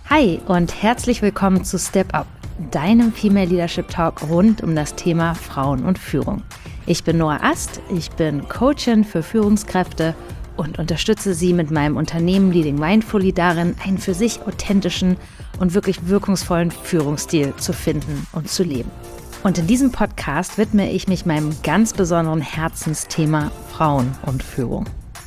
Hi und herzlich willkommen zu Step Up, deinem Female Leadership Talk rund um das Thema Frauen und Führung. Ich bin Noah Ast, ich bin Coachin für Führungskräfte und unterstütze sie mit meinem Unternehmen Leading Mindfully darin, einen für sich authentischen und wirklich wirkungsvollen Führungsstil zu finden und zu leben. Und in diesem Podcast widme ich mich meinem ganz besonderen Herzensthema Frauen und Führung.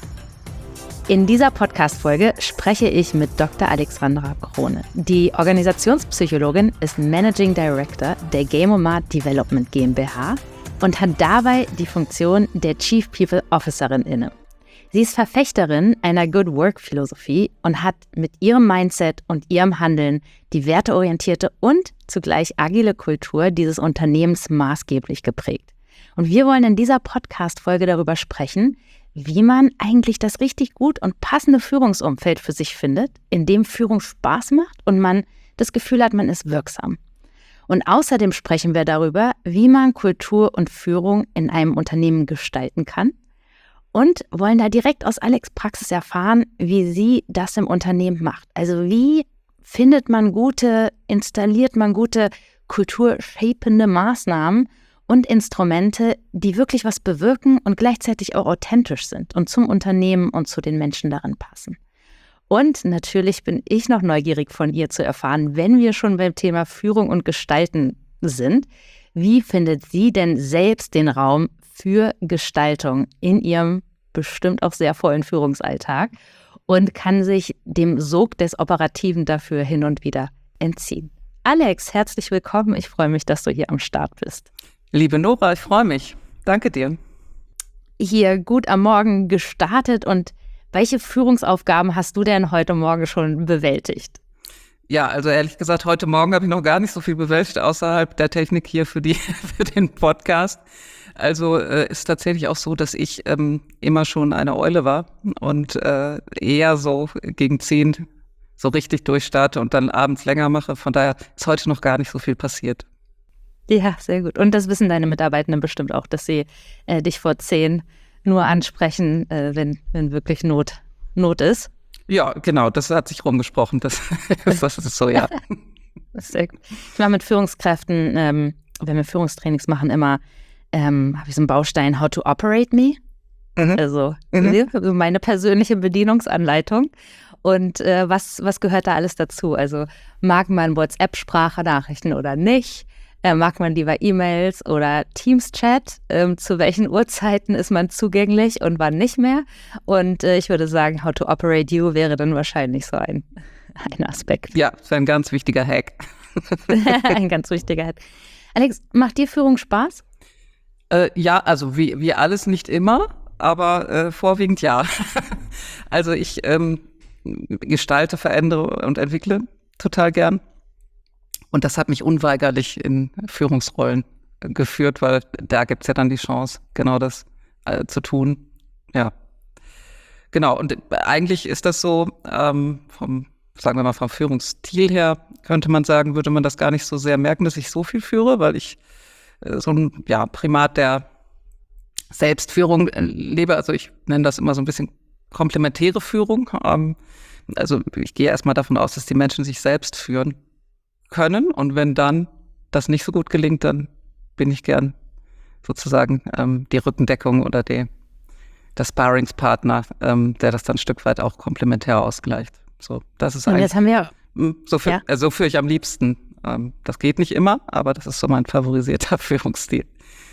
In dieser Podcast-Folge spreche ich mit Dr. Alexandra Krone. Die Organisationspsychologin ist Managing Director der Gamomat Development GmbH und hat dabei die Funktion der Chief People Officerin inne. Sie ist Verfechterin einer Good Work-Philosophie und hat mit ihrem Mindset und ihrem Handeln die werteorientierte und zugleich agile Kultur dieses Unternehmens maßgeblich geprägt. Und wir wollen in dieser Podcast-Folge darüber sprechen, wie man eigentlich das richtig gut und passende Führungsumfeld für sich findet, in dem Führung Spaß macht und man das Gefühl hat, man ist wirksam. Und außerdem sprechen wir darüber, wie man Kultur und Führung in einem Unternehmen gestalten kann und wollen da direkt aus Alex' Praxis erfahren, wie sie das im Unternehmen macht. Also wie installiert man gute kulturshapende Maßnahmen und Instrumente, die wirklich was bewirken und gleichzeitig auch authentisch sind und zum Unternehmen und zu den Menschen darin passen. Und natürlich bin ich noch neugierig von ihr zu erfahren, wenn wir schon beim Thema Führung und Gestalten sind, wie findet sie denn selbst den Raum für Gestaltung in ihrem bestimmt auch sehr vollen Führungsalltag und kann sich dem Sog des Operativen dafür hin und wieder entziehen. Alex, herzlich willkommen. Ich freue mich, dass du hier am Start bist. Liebe Nora, ich freue mich. Danke dir. Hier gut am Morgen gestartet und welche Führungsaufgaben hast du denn heute Morgen schon bewältigt? Ja, also ehrlich gesagt, heute Morgen habe ich noch gar nicht so viel bewältigt außerhalb der Technik hier für den Podcast. Also ist tatsächlich auch so, dass ich immer schon eine Eule war und eher so gegen 10 so richtig durchstarte und dann abends länger mache. Von daher ist heute noch gar nicht so viel passiert. Ja, sehr gut. Und das wissen deine Mitarbeitenden bestimmt auch, dass sie dich vor 10 nur ansprechen, wenn wirklich Not ist. Ja, genau, das hat sich rumgesprochen. Das ist so, ja. Das ist sehr gut. Ich mache mit Führungskräften, wenn wir Führungstrainings machen, immer habe ich so einen Baustein How to Operate Me. Also meine persönliche Bedienungsanleitung. Und was gehört da alles dazu? Also mag man WhatsApp-Sprachnachrichten oder nicht? Mag man lieber E-Mails oder Teams-Chat? Zu welchen Uhrzeiten ist man zugänglich und wann nicht mehr? Und ich würde sagen, How to Operate You wäre dann wahrscheinlich so ein Aspekt. Ja, das ist ein ganz wichtiger Hack. Ein ganz wichtiger Hack. Alex, macht dir Führung Spaß? Ja, also wie alles nicht immer, aber vorwiegend ja. Also ich gestalte, verändere und entwickle total gern. Und das hat mich unweigerlich in Führungsrollen geführt, weil da gibt's ja dann die Chance, genau das zu tun. Ja, genau. Und eigentlich ist das so, vom Führungsstil her, könnte man sagen, würde man das gar nicht so sehr merken, dass ich so viel führe, weil ich so ein Primat der Selbstführung lebe. Also ich nenne das immer so ein bisschen komplementäre Führung. Also ich gehe erstmal davon aus, dass die Menschen sich selbst führen können. Und wenn dann das nicht so gut gelingt, dann bin ich gern sozusagen die Rückendeckung oder der Sparringspartner, der das dann ein Stück weit auch komplementär ausgleicht. So, das ist eigentlich. Das haben wir so führe ich am liebsten. Das geht nicht immer, aber das ist so mein favorisierter Führungsstil.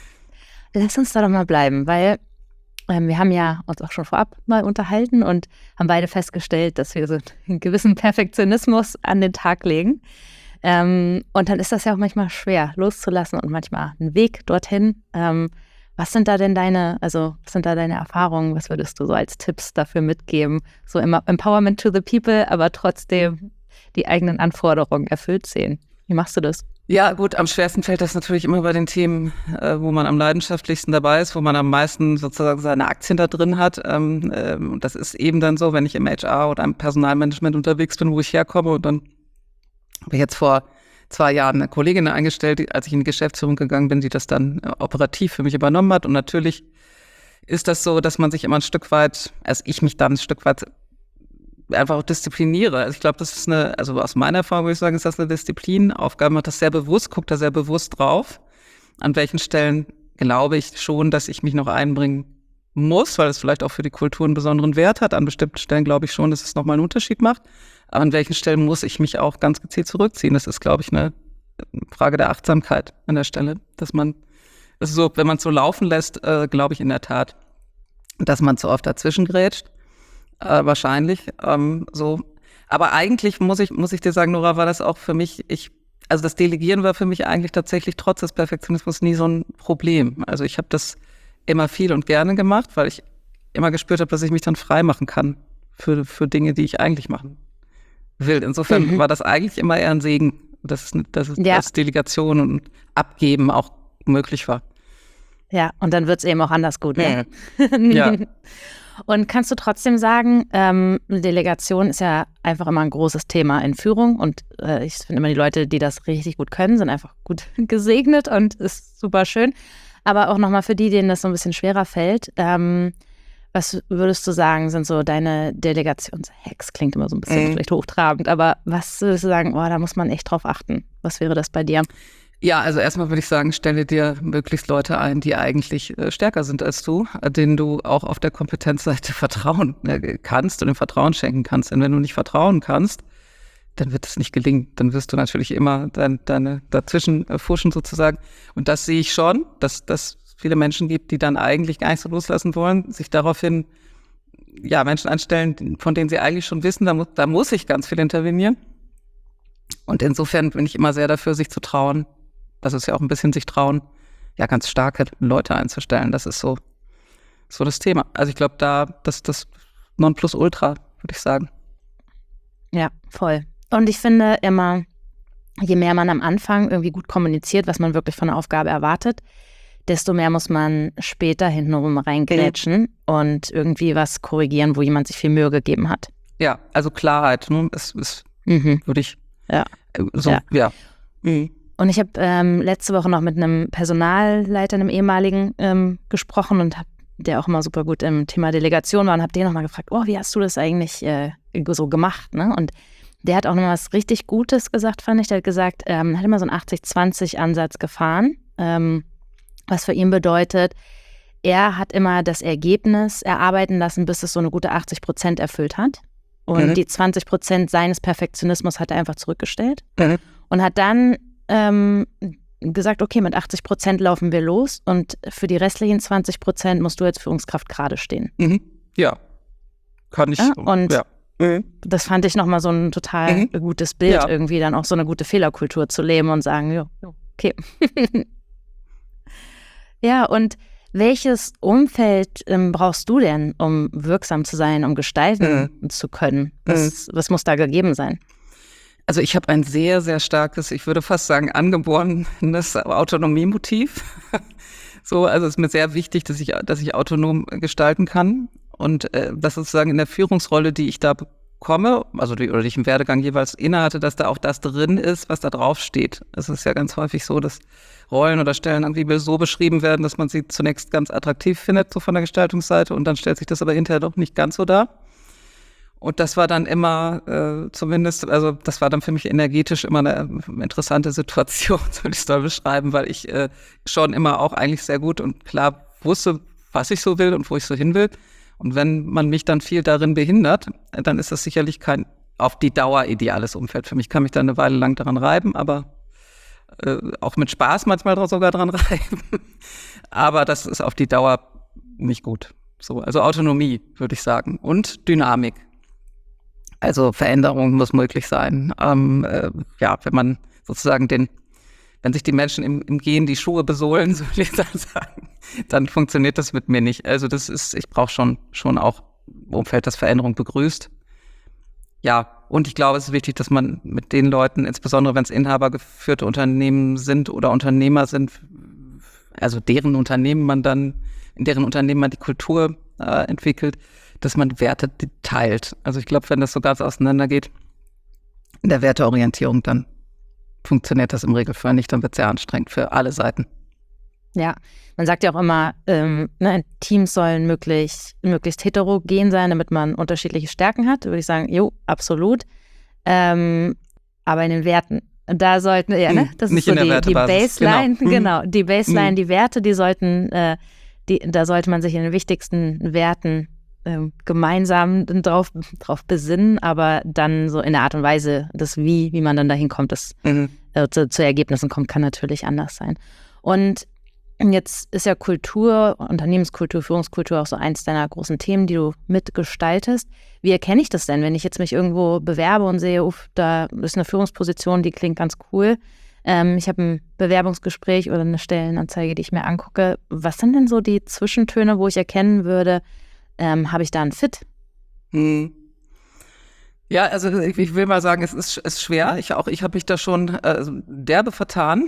Lass uns da doch mal bleiben, weil wir haben ja uns auch schon vorab mal unterhalten und haben beide festgestellt, dass wir so einen gewissen Perfektionismus an den Tag legen. Und dann ist das ja auch manchmal schwer loszulassen und manchmal ein Weg dorthin. Was sind da deine Erfahrungen? Was würdest du so als Tipps dafür mitgeben? So immer Empowerment to the People, aber trotzdem die eigenen Anforderungen erfüllt sehen. Wie machst du das? Ja, gut, am schwersten fällt das natürlich immer bei den Themen, wo man am leidenschaftlichsten dabei ist, wo man am meisten sozusagen seine Aktien da drin hat. Und das ist eben dann so, wenn ich im HR oder im Personalmanagement unterwegs bin, wo ich herkomme und dann habe ich jetzt vor 2 Jahren eine Kollegin eingestellt, als ich in die Geschäftsführung gegangen bin, die das dann operativ für mich übernommen hat. Und natürlich ist das so, dass man sich immer ein Stück weit, also ich mich dann ein Stück weit einfach auch diszipliniere. Also ich glaube, das ist also aus meiner Erfahrung würde ich sagen, ist das eine Disziplinaufgabe. Man hat das sehr bewusst, guckt da sehr bewusst drauf. An welchen Stellen glaube ich schon, dass ich mich noch einbringen muss, weil es vielleicht auch für die Kultur einen besonderen Wert hat. An bestimmten Stellen glaube ich schon, dass es nochmal einen Unterschied macht. Aber an welchen Stellen muss ich mich auch ganz gezielt zurückziehen? Das ist, glaube ich, eine Frage der Achtsamkeit an der Stelle. Dass man, das ist so, wenn man es so laufen lässt, glaube ich in der Tat, dass man zu oft dazwischen grätscht. Wahrscheinlich. So. Aber eigentlich muss ich dir sagen, Nora, war das auch für mich, also das Delegieren war für mich eigentlich tatsächlich trotz des Perfektionismus nie so ein Problem. Also ich habe das immer viel und gerne gemacht, weil ich immer gespürt habe, dass ich mich dann frei machen kann für Dinge, die ich eigentlich machen will. Insofern war das eigentlich immer eher ein Segen, dass Delegation und Abgeben auch möglich war. Ja, und dann wird es eben auch anders gut. Ne? Ja. Und kannst du trotzdem sagen, Delegation ist ja einfach immer ein großes Thema in Führung und ich finde immer, die Leute, die das richtig gut können, sind einfach gut gesegnet und ist super schön. Aber auch nochmal für die, denen das so ein bisschen schwerer fällt, was würdest du sagen, sind so deine Delegationshacks? Klingt immer so ein bisschen vielleicht hochtrabend, aber was würdest du sagen, da muss man echt drauf achten? Was wäre das bei dir? Ja, also erstmal würde ich sagen, stelle dir möglichst Leute ein, die eigentlich stärker sind als du, denen du auch auf der Kompetenzseite vertrauen kannst und im Vertrauen schenken kannst. Denn wenn du nicht vertrauen kannst, dann wird es nicht gelingen. Dann wirst du natürlich immer deine dazwischen fuschen sozusagen. Und das sehe ich schon, dass es viele Menschen gibt, die dann eigentlich gar nicht so loslassen wollen, sich daraufhin Menschen anstellen, von denen sie eigentlich schon wissen, da muss ich ganz viel intervenieren. Und insofern bin ich immer sehr dafür, sich zu trauen. Das ist ja auch ein bisschen sich trauen, ganz starke Leute einzustellen. Das ist so das Thema. Also ich glaube, das Nonplusultra, würde ich sagen. Ja, voll. Und ich finde immer, je mehr man am Anfang irgendwie gut kommuniziert, was man wirklich von der Aufgabe erwartet, desto mehr muss man später hintenrum reingrätschen und irgendwie was korrigieren, wo jemand sich viel Mühe gegeben hat. Ja, also Klarheit, ne? ist würde ich Und ich habe letzte Woche noch mit einem Personalleiter, einem ehemaligen, gesprochen und der auch immer super gut im Thema Delegation war und habe den nochmal gefragt, wie hast du das eigentlich so gemacht? Ne? Und der hat auch nochmal was richtig Gutes gesagt, fand ich. Der hat gesagt, hat immer so einen 80-20-Ansatz gefahren, was für ihn bedeutet, er hat immer das Ergebnis erarbeiten lassen, bis es so eine gute 80% erfüllt hat. Und die 20% seines Perfektionismus hat er einfach zurückgestellt und hat dann gesagt, okay, mit 80% laufen wir los und für die restlichen 20% musst du als Führungskraft gerade stehen. Ja, kann ich. Ja, und das fand ich nochmal so ein total gutes Bild, irgendwie dann auch so eine gute Fehlerkultur zu leben und sagen, okay. Ja, und welches Umfeld brauchst du denn, um wirksam zu sein, um gestalten zu können? Was muss da gegeben sein? Also ich habe ein sehr, sehr starkes, ich würde fast sagen, angeborenes Autonomiemotiv. Also es ist mir sehr wichtig, dass ich autonom gestalten kann. Und das sozusagen in der Führungsrolle, die ich da bekomme, die ich im Werdegang jeweils innehatte, dass da auch das drin ist, was da drauf steht. Es ist ja ganz häufig so, dass Rollen oder Stellen irgendwie so beschrieben werden, dass man sie zunächst ganz attraktiv findet, so von der Gestaltungsseite, und dann stellt sich das aber hinterher doch nicht ganz so dar. Und das war dann immer das war dann für mich energetisch immer eine interessante Situation, so würde ich es da beschreiben, weil ich schon immer auch eigentlich sehr gut und klar wusste, was ich so will und wo ich so hin will. Und wenn man mich dann viel darin behindert, dann ist das sicherlich kein auf die Dauer ideales Umfeld für mich. Ich kann mich da eine Weile lang daran reiben, aber auch mit Spaß manchmal sogar dran reiben. Aber das ist auf die Dauer nicht gut. So, also Autonomie, würde ich sagen. Und Dynamik. Also Veränderung muss möglich sein. Wenn man sozusagen wenn sich die Menschen im Gehen die Schuhe besohlen, so will ich das sagen, dann funktioniert das mit mir nicht. Also ich brauche schon auch ein Umfeld, das Veränderung begrüßt. Ja, und ich glaube, es ist wichtig, dass man mit den Leuten, insbesondere wenn es inhabergeführte Unternehmen sind oder Unternehmer sind, also in deren Unternehmen man die Kultur entwickelt, dass man Werte teilt. Also ich glaube, wenn das so ganz auseinandergeht in der Werteorientierung, dann funktioniert das im Regelfall nicht, dann wird es sehr anstrengend für alle Seiten. Ja, man sagt ja auch immer, Teams sollen möglichst heterogen sein, damit man unterschiedliche Stärken hat. Da würde ich sagen, jo, absolut. Aber in den Werten, da sollten, das ist so die Baseline, genau, die Baseline, die Werte, die sollten, da sollte man sich in den wichtigsten Werten gemeinsam drauf besinnen, aber dann so in der Art und Weise, wie man dann dahin kommt, zu Ergebnissen kommt, kann natürlich anders sein. Und jetzt ist ja Kultur, Unternehmenskultur, Führungskultur auch so eins deiner großen Themen, die du mitgestaltest. Wie erkenne ich das denn, wenn ich jetzt mich irgendwo bewerbe und sehe, da ist eine Führungsposition, die klingt ganz cool. Ich habe ein Bewerbungsgespräch oder eine Stellenanzeige, die ich mir angucke. Was sind denn so die Zwischentöne, wo ich erkennen würde, habe ich da einen Fit? Ja, also ich will mal sagen, es ist schwer. Ich habe mich da schon derbe vertan,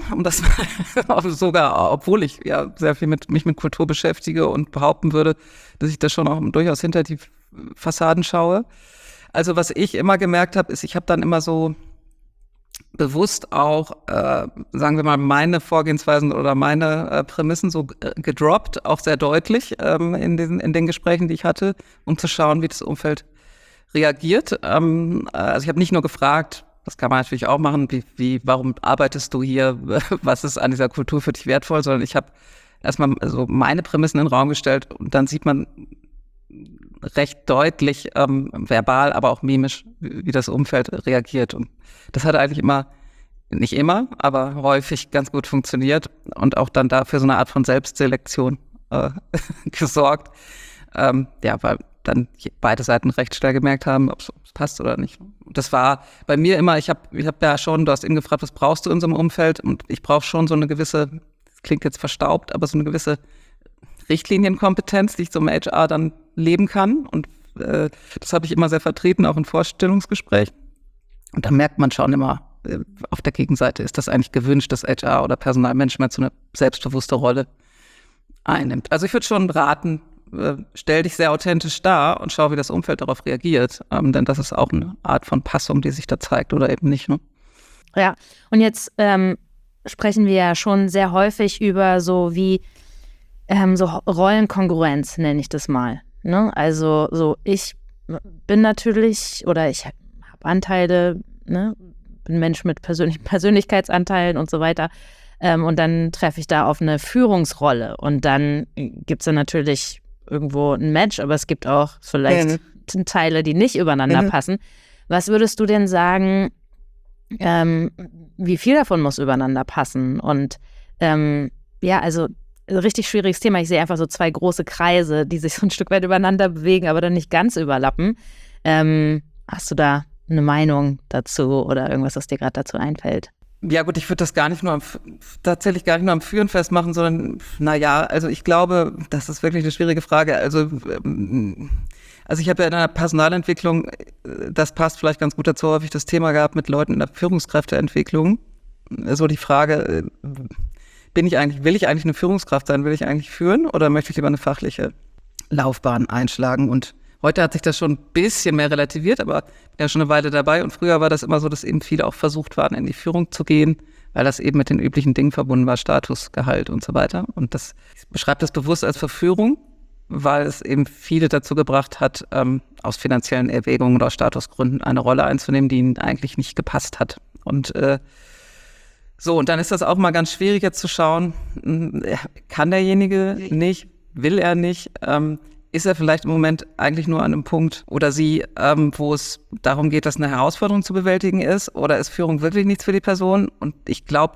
sogar, obwohl ich ja sehr viel mich mit Kultur beschäftige und behaupten würde, dass ich da schon auch durchaus hinter die Fassaden schaue. Also was ich immer gemerkt habe, ist, ich habe dann immer so bewusst auch, sagen wir mal, meine Vorgehensweisen oder meine Prämissen so gedroppt, auch sehr deutlich in den Gesprächen, die ich hatte, um zu schauen, wie das Umfeld reagiert. Also ich habe nicht nur gefragt, das kann man natürlich auch machen, warum arbeitest du hier, was ist an dieser Kultur für dich wertvoll, sondern ich habe erstmal so meine Prämissen in den Raum gestellt und dann sieht man recht deutlich, verbal, aber auch mimisch, wie das Umfeld reagiert. Und das hat eigentlich nicht immer, aber häufig ganz gut funktioniert und auch dann dafür so eine Art von Selbstselektion gesorgt. Weil dann beide Seiten recht schnell gemerkt haben, ob es passt oder nicht. Das war bei mir immer, ich hab ja schon, du hast eben gefragt, was brauchst du in so einem Umfeld? Und ich brauche schon so eine gewisse, das klingt jetzt verstaubt, aber so eine gewisse Richtlinienkompetenz, die ich so im HR dann leben kann. Und das habe ich immer sehr vertreten, auch in Vorstellungsgesprächen. Und da merkt man schon immer, auf der Gegenseite ist das eigentlich gewünscht, dass HR oder Personalmanagement so eine selbstbewusste Rolle einnimmt. Also ich würde schon raten, stell dich sehr authentisch dar und schau, wie das Umfeld darauf reagiert. Denn das ist auch eine Art von Passung, die sich da zeigt oder eben nicht. Ne? Ja, und jetzt sprechen wir ja schon sehr häufig über so so Rollenkongruenz, nenne ich das mal. Ne? Also so, ich bin natürlich oder ich habe Anteile, ne? Bin Mensch mit Persönlichkeitsanteilen und so weiter. Und dann treffe ich da auf eine Führungsrolle und dann gibt es dann natürlich irgendwo ein Match, aber es gibt auch vielleicht Teile, die nicht übereinander passen. Was würdest du denn sagen, wie viel davon muss übereinander passen? Und also ein richtig schwieriges Thema. Ich sehe einfach so zwei große Kreise, die sich so ein Stück weit übereinander bewegen, aber dann nicht ganz überlappen. Hast du da eine Meinung dazu oder irgendwas, was dir gerade dazu einfällt? Ja gut, ich würde das tatsächlich gar nicht nur am Führen festmachen, sondern also ich glaube, das ist wirklich eine schwierige Frage. Also ich habe ja in einer Personalentwicklung, das passt vielleicht ganz gut dazu, häufig das Thema gehabt mit Leuten in der Führungskräfteentwicklung. So die Frage, will ich eigentlich eine Führungskraft sein? Will ich eigentlich führen oder möchte ich lieber eine fachliche Laufbahn einschlagen? Und heute hat sich das schon ein bisschen mehr relativiert, aber ich bin ja schon eine Weile dabei. Und früher war das immer so, dass eben viele auch versucht waren, in die Führung zu gehen, weil das eben mit den üblichen Dingen verbunden war, Status, Gehalt und so weiter. Und ich beschreibe das bewusst als Verführung, weil es eben viele dazu gebracht hat, aus finanziellen Erwägungen oder aus Statusgründen eine Rolle einzunehmen, die ihnen eigentlich nicht gepasst hat. Und und dann ist das auch mal ganz schwierig jetzt zu schauen, kann derjenige nicht, will er nicht, ist er vielleicht im Moment eigentlich nur an einem Punkt oder sie, wo es darum geht, dass eine Herausforderung zu bewältigen ist, oder ist Führung wirklich nichts für die Person? Und ich glaube,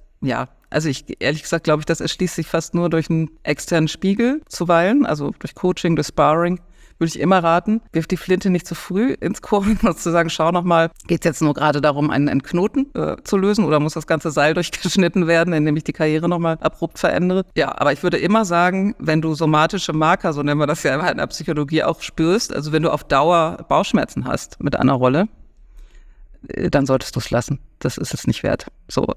ehrlich gesagt glaube ich, das erschließt sich fast nur durch einen externen Spiegel zuweilen, also durch Coaching, durch Sparring. Würde ich immer raten, wirf die Flinte nicht zu früh ins Korn, sozusagen, schau nochmal, geht es jetzt nur gerade darum, einen Knoten zu lösen oder muss das ganze Seil durchgeschnitten werden, indem ich die Karriere nochmal abrupt verändere? Ja, aber ich würde immer sagen, wenn du somatische Marker, so nennen wir das ja in der Psychologie auch, spürst, also wenn du auf Dauer Bauchschmerzen hast mit einer Rolle, dann solltest du es lassen. Das ist es nicht wert.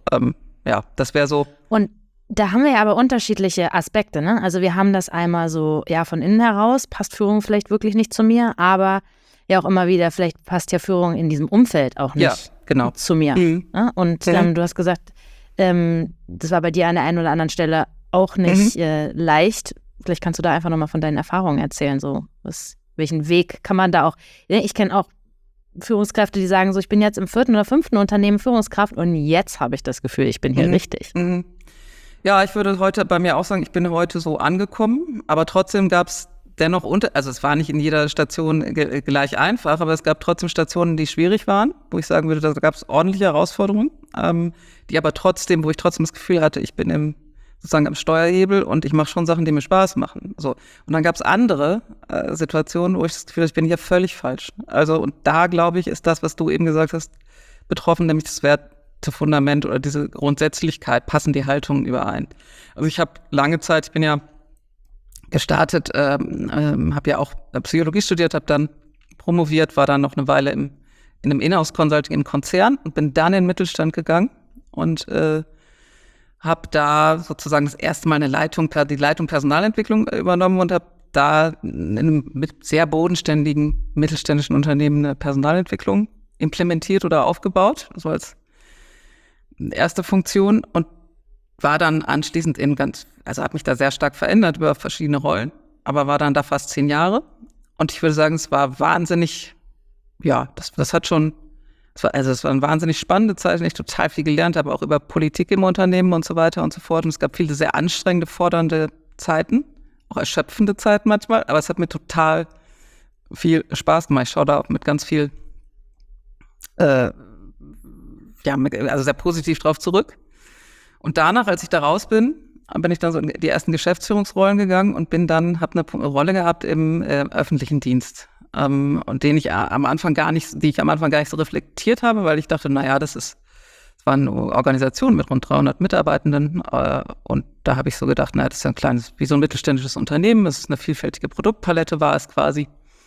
Das wäre so. Und da haben wir ja aber unterschiedliche Aspekte, ne? Also wir haben das einmal so, von innen heraus, passt Führung vielleicht wirklich nicht zu mir, aber ja auch immer wieder, vielleicht passt ja Führung in diesem Umfeld auch nicht zu mir. Ne? Und du hast gesagt, das war bei dir an der einen oder anderen Stelle auch nicht leicht. Vielleicht kannst du da einfach nochmal von deinen Erfahrungen erzählen, so welchen Weg kann man da auch, ich kenne auch Führungskräfte, die sagen so, ich bin jetzt im 4. oder 5. Unternehmen Führungskraft und jetzt habe ich das Gefühl, ich bin hier richtig. Ja, ich würde heute bei mir auch sagen, ich bin heute so angekommen, aber trotzdem gab es dennoch also es war nicht in jeder Station gleich einfach, aber es gab trotzdem Stationen, die schwierig waren, wo ich sagen würde, da gab es ordentliche Herausforderungen, die aber trotzdem, wo ich trotzdem das Gefühl hatte, ich bin sozusagen am Steuerhebel und ich mache schon Sachen, die mir Spaß machen. So. Und dann gab es andere Situationen, wo ich das Gefühl hatte, ich bin hier völlig falsch. Also und da, glaube ich, ist das, was du eben gesagt hast, betroffen, nämlich das Wertefundament oder diese Grundsätzlichkeit, passen die Haltungen überein. Also ich habe lange Zeit, ich bin ja gestartet, habe ja auch Psychologie studiert, habe dann promoviert, war dann noch eine Weile in einem Inhouse-Consulting im Konzern und bin dann in den Mittelstand gegangen und habe da sozusagen das erste Mal die Leitung Personalentwicklung übernommen und habe da in einem sehr bodenständigen mittelständischen Unternehmen eine Personalentwicklung implementiert oder aufgebaut, so als erste Funktion und war dann anschließend habe mich da sehr stark verändert über verschiedene Rollen, aber war dann da fast 10 Jahre und ich würde sagen, es war wahnsinnig, es war eine wahnsinnig spannende Zeit, in der ich total viel gelernt habe, auch über Politik im Unternehmen und so weiter und so fort. Und es gab viele sehr anstrengende, fordernde Zeiten, auch erschöpfende Zeiten manchmal, aber es hat mir total viel Spaß gemacht. Ich schaue da auch mit ganz viel, also sehr positiv drauf zurück. Und danach, als ich da raus bin ich dann so in die ersten Geschäftsführungsrollen gegangen und habe eine Rolle gehabt im öffentlichen Dienst. Und die ich am Anfang gar nicht so reflektiert habe, weil ich dachte, es war eine Organisation mit rund 300 Mitarbeitenden und da habe ich so gedacht, das ist ja ein kleines, wie so ein mittelständisches Unternehmen, es ist eine vielfältige Produktpalette, war es quasi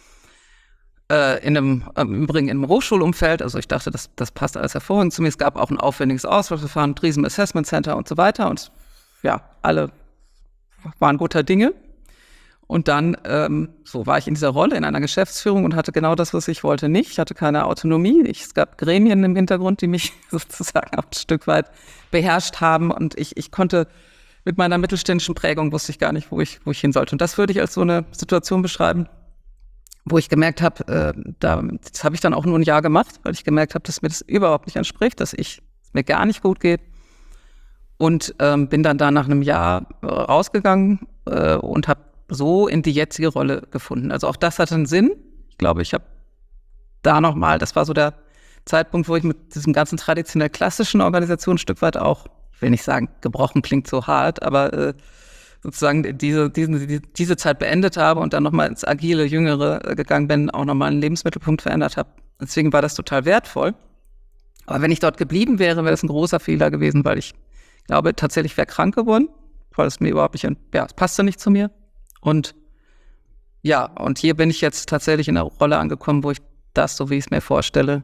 im Übrigen im Hochschulumfeld, also ich dachte, das passt alles hervorragend zu mir. Es gab auch ein aufwendiges Auswahlverfahren, ein riesen Assessment Center und so weiter und alle waren guter Dinge. Und dann war ich in dieser Rolle in einer Geschäftsführung und hatte genau das, was ich wollte, nicht. Ich hatte keine Autonomie. Es gab Gremien im Hintergrund, die mich sozusagen auch ein Stück weit beherrscht haben. Und ich konnte mit meiner mittelständischen Prägung, wusste ich gar nicht, wo ich hin sollte. Und das würde ich als so eine Situation beschreiben, wo ich gemerkt habe, das habe ich dann auch nur ein Jahr gemacht, weil ich gemerkt habe, dass mir das überhaupt nicht entspricht, dass es mir gar nicht gut geht. Und bin dann da nach einem Jahr rausgegangen und habe so in die jetzige Rolle gefunden. Also auch das hatte einen Sinn. Ich glaube, ich habe da nochmal, das war so der Zeitpunkt, wo ich mit diesem ganzen traditionell klassischen Organisation ein Stück weit auch, ich will nicht sagen, gebrochen klingt so hart, aber sozusagen diese Zeit beendet habe und dann nochmal ins agile, jüngere gegangen bin, auch nochmal einen Lebensmittelpunkt verändert habe. Deswegen war das total wertvoll. Aber wenn ich dort geblieben wäre, wäre das ein großer Fehler gewesen, weil ich glaube, tatsächlich wäre krank geworden, weil es mir überhaupt nicht, es passte nicht zu mir. Und hier bin ich jetzt tatsächlich in einer Rolle angekommen, wo ich das, so wie ich es mir vorstelle,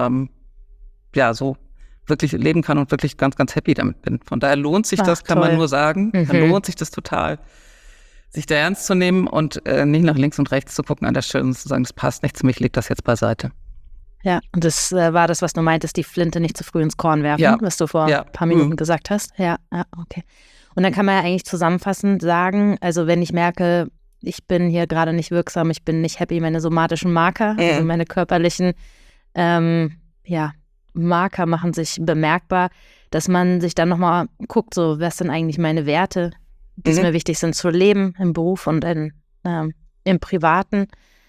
so wirklich leben kann und wirklich ganz, ganz happy damit bin. Von daher lohnt sich das, kann man nur sagen. Dann lohnt sich das total, sich da ernst zu nehmen und nicht nach links und rechts zu gucken an der Stelle und zu sagen, das passt nicht zu mir, ich leg das jetzt beiseite. Ja, und das war das, was du meintest, die Flinte nicht zu früh ins Korn werfen, was du vor ein paar Minuten gesagt hast. Ja, okay. Und dann kann man ja eigentlich zusammenfassend sagen, also wenn ich merke, ich bin hier gerade nicht wirksam, ich bin nicht happy, meine somatischen Marker, also meine körperlichen Marker machen sich bemerkbar, dass man sich dann nochmal guckt, so was sind eigentlich meine Werte, die mir wichtig sind zu leben, im Beruf und im Privaten.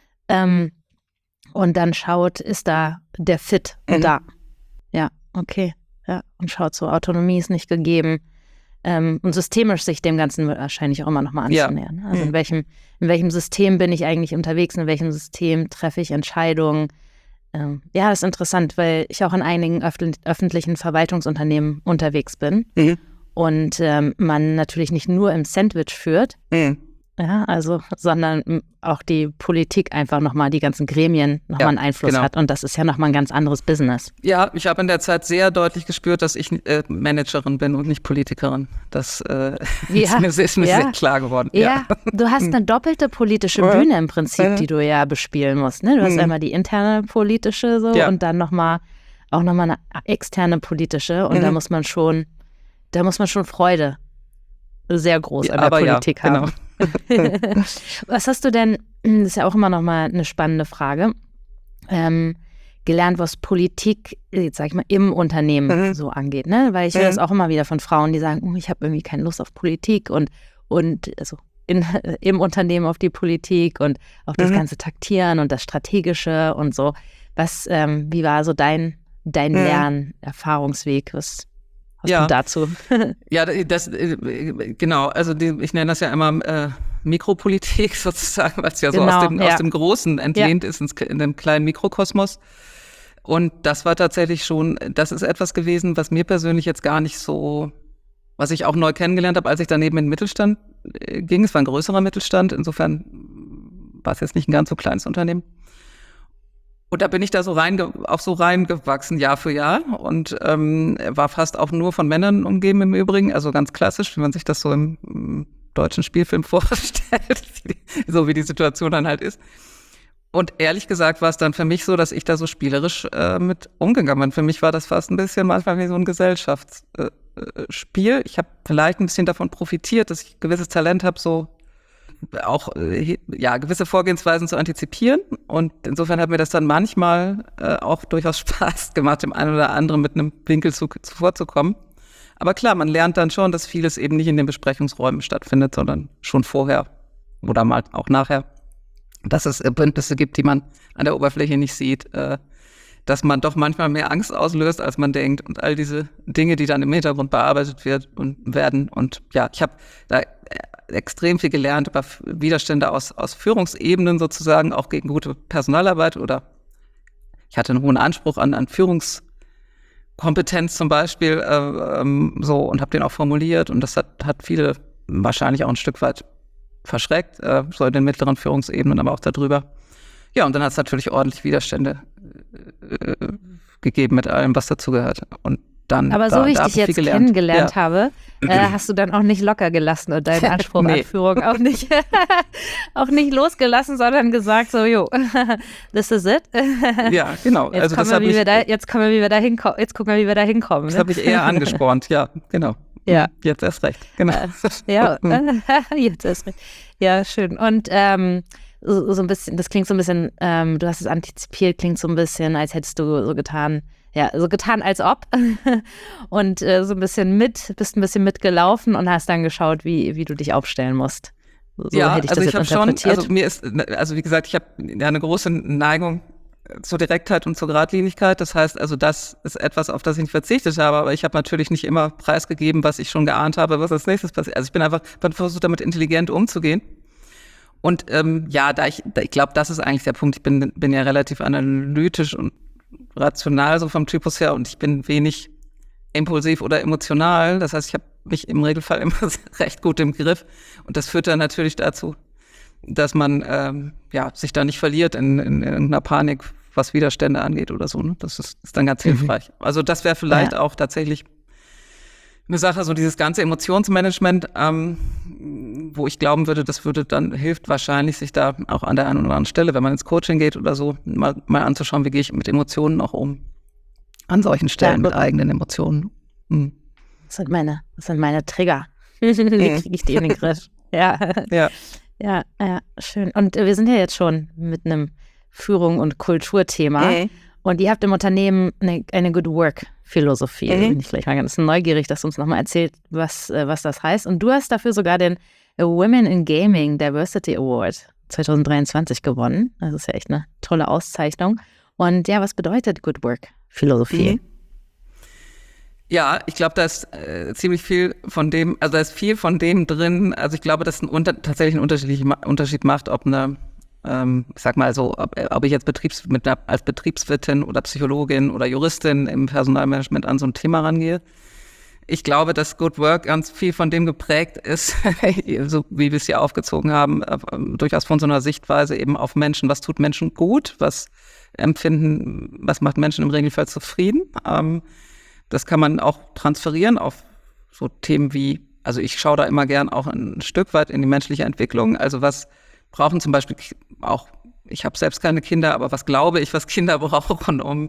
Und dann schaut, ist da der Fit da? Ja, okay. Ja, und schaut so, Autonomie ist nicht gegeben. Und systemisch sich dem Ganzen wahrscheinlich auch immer nochmal anzunähern. Ja. Also in welchem System bin ich eigentlich unterwegs, in welchem System treffe ich Entscheidungen? Das ist interessant, weil ich auch in einigen öffentlichen Verwaltungsunternehmen unterwegs bin und man natürlich nicht nur im Sandwich führt, sondern auch die Politik einfach nochmal, die ganzen Gremien nochmal einen Einfluss hat. Und das ist ja nochmal ein ganz anderes Business. Ja, ich habe in der Zeit sehr deutlich gespürt, dass ich Managerin bin und nicht Politikerin. Das ist mir sehr klar geworden. Ja, du hast eine doppelte politische Bühne im Prinzip, die du ja bespielen musst. Ne? Du hast einmal die interne politische und dann nochmal eine externe politische. Und da muss man schon Freude sehr groß an der Politik haben. Genau. Was hast du denn, das ist ja auch immer noch mal eine spannende Frage, gelernt, was Politik, jetzt sag ich mal, im Unternehmen so angeht, ne? Weil ich höre das auch immer wieder von Frauen, die sagen, ich habe irgendwie keine Lust auf Politik und also im Unternehmen auf die Politik und auch das ganze Taktieren und das Strategische und so. Wie war so dein Lernerfahrungsweg? Was hast du dazu? Ja, genau. Also ich nenne das ja immer Mikropolitik sozusagen, weil es ja so aus dem Großen entlehnt ist in dem kleinen Mikrokosmos. Und das war tatsächlich das ist etwas gewesen, was mir persönlich jetzt gar nicht so, was ich auch neu kennengelernt habe, als ich daneben in den Mittelstand ging. Es war ein größerer Mittelstand, insofern war es jetzt nicht ein ganz so kleines Unternehmen. Und da bin ich da so reingewachsen, Jahr für Jahr, und war fast auch nur von Männern umgeben im Übrigen, also ganz klassisch, wie man sich das so im deutschen Spielfilm vorstellt, so wie die Situation dann halt ist. Und ehrlich gesagt war es dann für mich so, dass ich da so spielerisch mit umgegangen bin. Für mich war das fast ein bisschen manchmal wie so ein Gesellschaftsspiel. Ich habe vielleicht ein bisschen davon profitiert, dass ich gewisses Talent habe, so auch gewisse Vorgehensweisen zu antizipieren. Und insofern hat mir das dann manchmal auch durchaus Spaß gemacht, dem einen oder anderen mit einem Winkel zuvorzukommen. Aber klar, man lernt dann schon, dass vieles eben nicht in den Besprechungsräumen stattfindet, sondern schon vorher oder mal auch nachher. Dass es Bündnisse gibt, die man an der Oberfläche nicht sieht, dass man doch manchmal mehr Angst auslöst, als man denkt, und all diese Dinge, die dann im Hintergrund bearbeitet werden. Und ja, ich habe da extrem viel gelernt über Widerstände aus Führungsebenen sozusagen, auch gegen gute Personalarbeit, oder ich hatte einen hohen Anspruch an Führungskompetenz zum Beispiel, und habe den auch formuliert, und das hat viele wahrscheinlich auch ein Stück weit verschreckt, so in den mittleren Führungsebenen, aber auch darüber. Ja, und dann hat es natürlich ordentlich Widerstände gegeben mit allem, was dazugehört. Und dann, aber so wie ich dich jetzt kennengelernt habe, hast du dann auch nicht locker gelassen und deinen Anspruch an Führung auch nicht losgelassen, sondern gesagt so, this is it. Ja, genau. Jetzt gucken wir, wie wir da hinkommen. Das habe ich eher angespornt, ja, genau. Ja. Jetzt erst recht, genau. Jetzt erst recht. Ja, schön. Und so ein bisschen, das klingt so ein bisschen, du hast es antizipiert, klingt so ein bisschen, als hättest du so getan, als ob. Und bist ein bisschen mitgelaufen und hast dann geschaut, wie du dich aufstellen musst. So hätte ich das jetzt interpretiert. Wie gesagt, ich habe ja eine große Neigung zur Direktheit und zur Geradlinigkeit. Das heißt, also das ist etwas, auf das ich nicht verzichtet habe, aber ich habe natürlich nicht immer preisgegeben, was ich schon geahnt habe, was als nächstes passiert. Also ich bin einfach versucht, damit intelligent umzugehen. Und ich glaube, das ist eigentlich der Punkt. Ich bin ja relativ analytisch und rational so vom Typus her, und ich bin wenig impulsiv oder emotional. Das heißt, ich habe mich im Regelfall immer recht gut im Griff. Und das führt dann natürlich dazu, dass man sich da nicht verliert in irgendeiner Panik, was Widerstände angeht oder so. Ne? Das ist dann ganz hilfreich. Also das wäre vielleicht auch tatsächlich eine Sache, so dieses ganze Emotionsmanagement, wo ich glauben würde, hilft wahrscheinlich, sich da auch an der einen oder anderen Stelle, wenn man ins Coaching geht oder so, mal anzuschauen, wie gehe ich mit Emotionen auch um. An solchen Stellen mit eigenen Emotionen. Das sind meine Trigger. Wie kriege ich die in den Griff? Ja, schön. Und wir sind ja jetzt schon mit einem Führung- und Kulturthema. Und ihr habt im Unternehmen eine Good Work-Philosophie. Da bin ich gleich mal ganz neugierig, dass du uns nochmal erzählt, was das heißt. Und du hast dafür sogar den Women in Gaming Diversity Award 2023 gewonnen. Das ist ja echt eine tolle Auszeichnung. Und was bedeutet Good Work-Philosophie? Ja, ich glaube, da ist ziemlich viel von dem, also da ist viel von dem drin. Also ich glaube, dass tatsächlich einen Unterschied macht, ob ich sag mal so, ob ich jetzt als Betriebswirtin oder Psychologin oder Juristin im Personalmanagement an so ein Thema rangehe. Ich glaube, dass Good Work ganz viel von dem geprägt ist, so wie wir es hier aufgezogen haben, durchaus von so einer Sichtweise eben auf Menschen. Was tut Menschen gut? Was macht Menschen im Regelfall zufrieden? Das kann man auch transferieren auf so Themen wie, also ich schaue da immer gern auch ein Stück weit in die menschliche Entwicklung. Also was brauchen zum Beispiel auch, ich habe selbst keine Kinder, aber was glaube ich, was Kinder brauchen, um,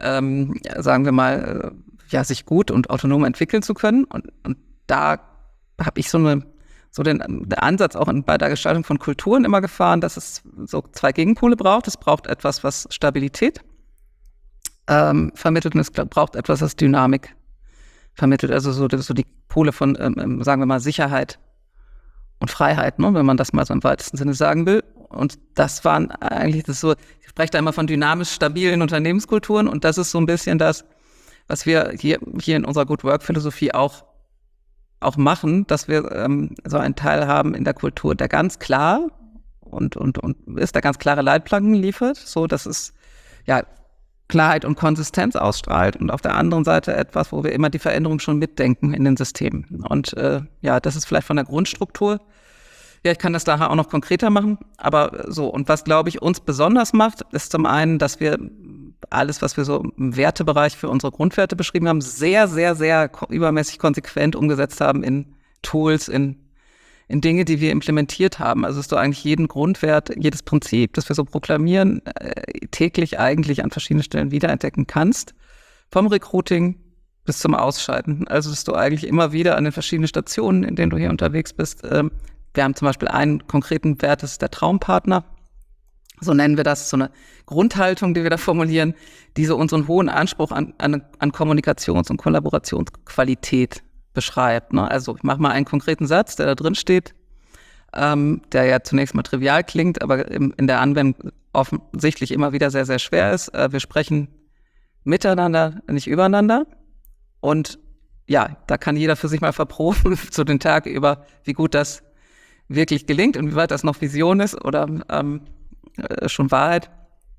sagen wir mal, sich gut und autonom entwickeln zu können. Und da habe ich den Ansatz auch bei der Gestaltung von Kulturen immer gefahren, dass es so 2 Gegenpole braucht. Es braucht etwas, was Stabilität vermittelt, und es braucht etwas, was Dynamik vermittelt. Also so die Pole von, sagen wir mal, Sicherheit und Freiheit, ne, wenn man das mal so im weitesten Sinne sagen will. Und das waren eigentlich ich spreche da immer von dynamisch stabilen Unternehmenskulturen, und das ist so ein bisschen das, was wir hier in unserer Good Work Philosophie auch machen, dass wir so einen Teil haben in der Kultur, der ganz klar und der ganz klare Leitplanken liefert, so dass es ja Klarheit und Konsistenz ausstrahlt, und auf der anderen Seite etwas, wo wir immer die Veränderung schon mitdenken in den Systemen. Und das ist vielleicht von der Grundstruktur. Ja, ich kann das daher auch noch konkreter machen, aber so. Und was, glaube ich, uns besonders macht, ist zum einen, dass wir alles, was wir so im Wertebereich für unsere Grundwerte beschrieben haben, sehr, sehr, sehr übermäßig konsequent umgesetzt haben in Tools, in Dinge, die wir implementiert haben. Also dass du eigentlich jeden Grundwert, jedes Prinzip, das wir so proklamieren, täglich eigentlich an verschiedenen Stellen wiederentdecken kannst. Vom Recruiting bis zum Ausscheiden. Also dass du eigentlich immer wieder an den verschiedenen Stationen, in denen du hier unterwegs bist, wir haben zum Beispiel einen konkreten Wert, das ist der Traumpartner. So nennen wir das, so eine Grundhaltung, die wir da formulieren, die so unseren hohen Anspruch an Kommunikations- und Kollaborationsqualität beschreibt. Ne? Also ich mache mal einen konkreten Satz, der da drin steht, der ja zunächst mal trivial klingt, aber in der Anwendung offensichtlich immer wieder sehr, sehr schwer ist. Wir sprechen miteinander, nicht übereinander. Und ja, da kann jeder für sich mal verproben zu den Tag über, wie gut das wirklich gelingt und wie weit das noch Vision ist oder schon Wahrheit.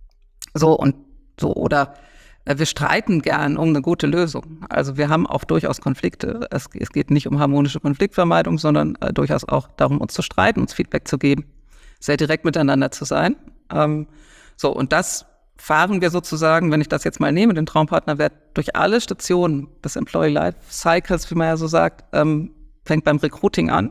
Oder wir streiten gern um eine gute Lösung. Also wir haben auch durchaus Konflikte. Es geht nicht um harmonische Konfliktvermeidung, sondern durchaus auch darum, uns zu streiten, uns Feedback zu geben, sehr direkt miteinander zu sein. Und das fahren wir sozusagen, wenn ich das jetzt mal nehme, den Traumpartnerwert durch alle Stationen des Employee Life Cycles, wie man ja so sagt, fängt beim Recruiting an,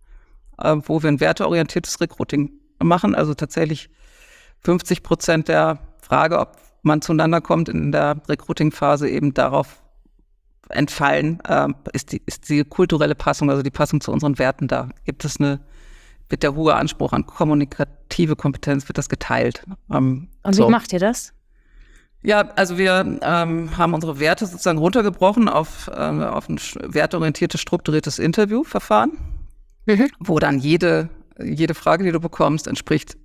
wo wir ein werteorientiertes Recruiting machen, also tatsächlich 50% der Frage, ob man zueinander kommt in der Recruiting-Phase, eben darauf entfallen, ist die kulturelle Passung, also die Passung zu unseren Werten da. Wird der hohe Anspruch an kommunikative Kompetenz, wird das geteilt. Und wie macht ihr das? Ja, also wir haben unsere Werte sozusagen runtergebrochen auf ein werteorientiertes, strukturiertes Interviewverfahren, wo dann jede Frage, die du bekommst, entspricht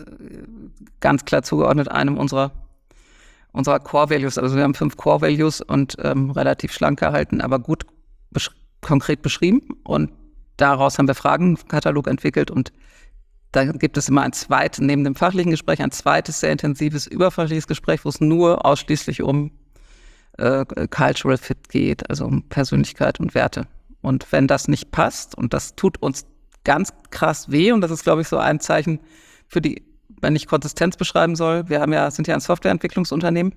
ganz klar zugeordnet einem unserer Core Values. Also wir haben 5 Core Values und relativ schlank gehalten, aber gut konkret beschrieben. Und daraus haben wir Fragenkatalog entwickelt, und da gibt es immer neben dem fachlichen Gespräch, ein zweites sehr intensives überfachliches Gespräch, wo es nur ausschließlich um Cultural Fit geht, also um Persönlichkeit und Werte. Und wenn das nicht passt, und das tut uns ganz krass weh, und das ist, glaube ich, so ein Zeichen für wenn ich Konsistenz beschreiben soll, sind ja ein Softwareentwicklungsunternehmen.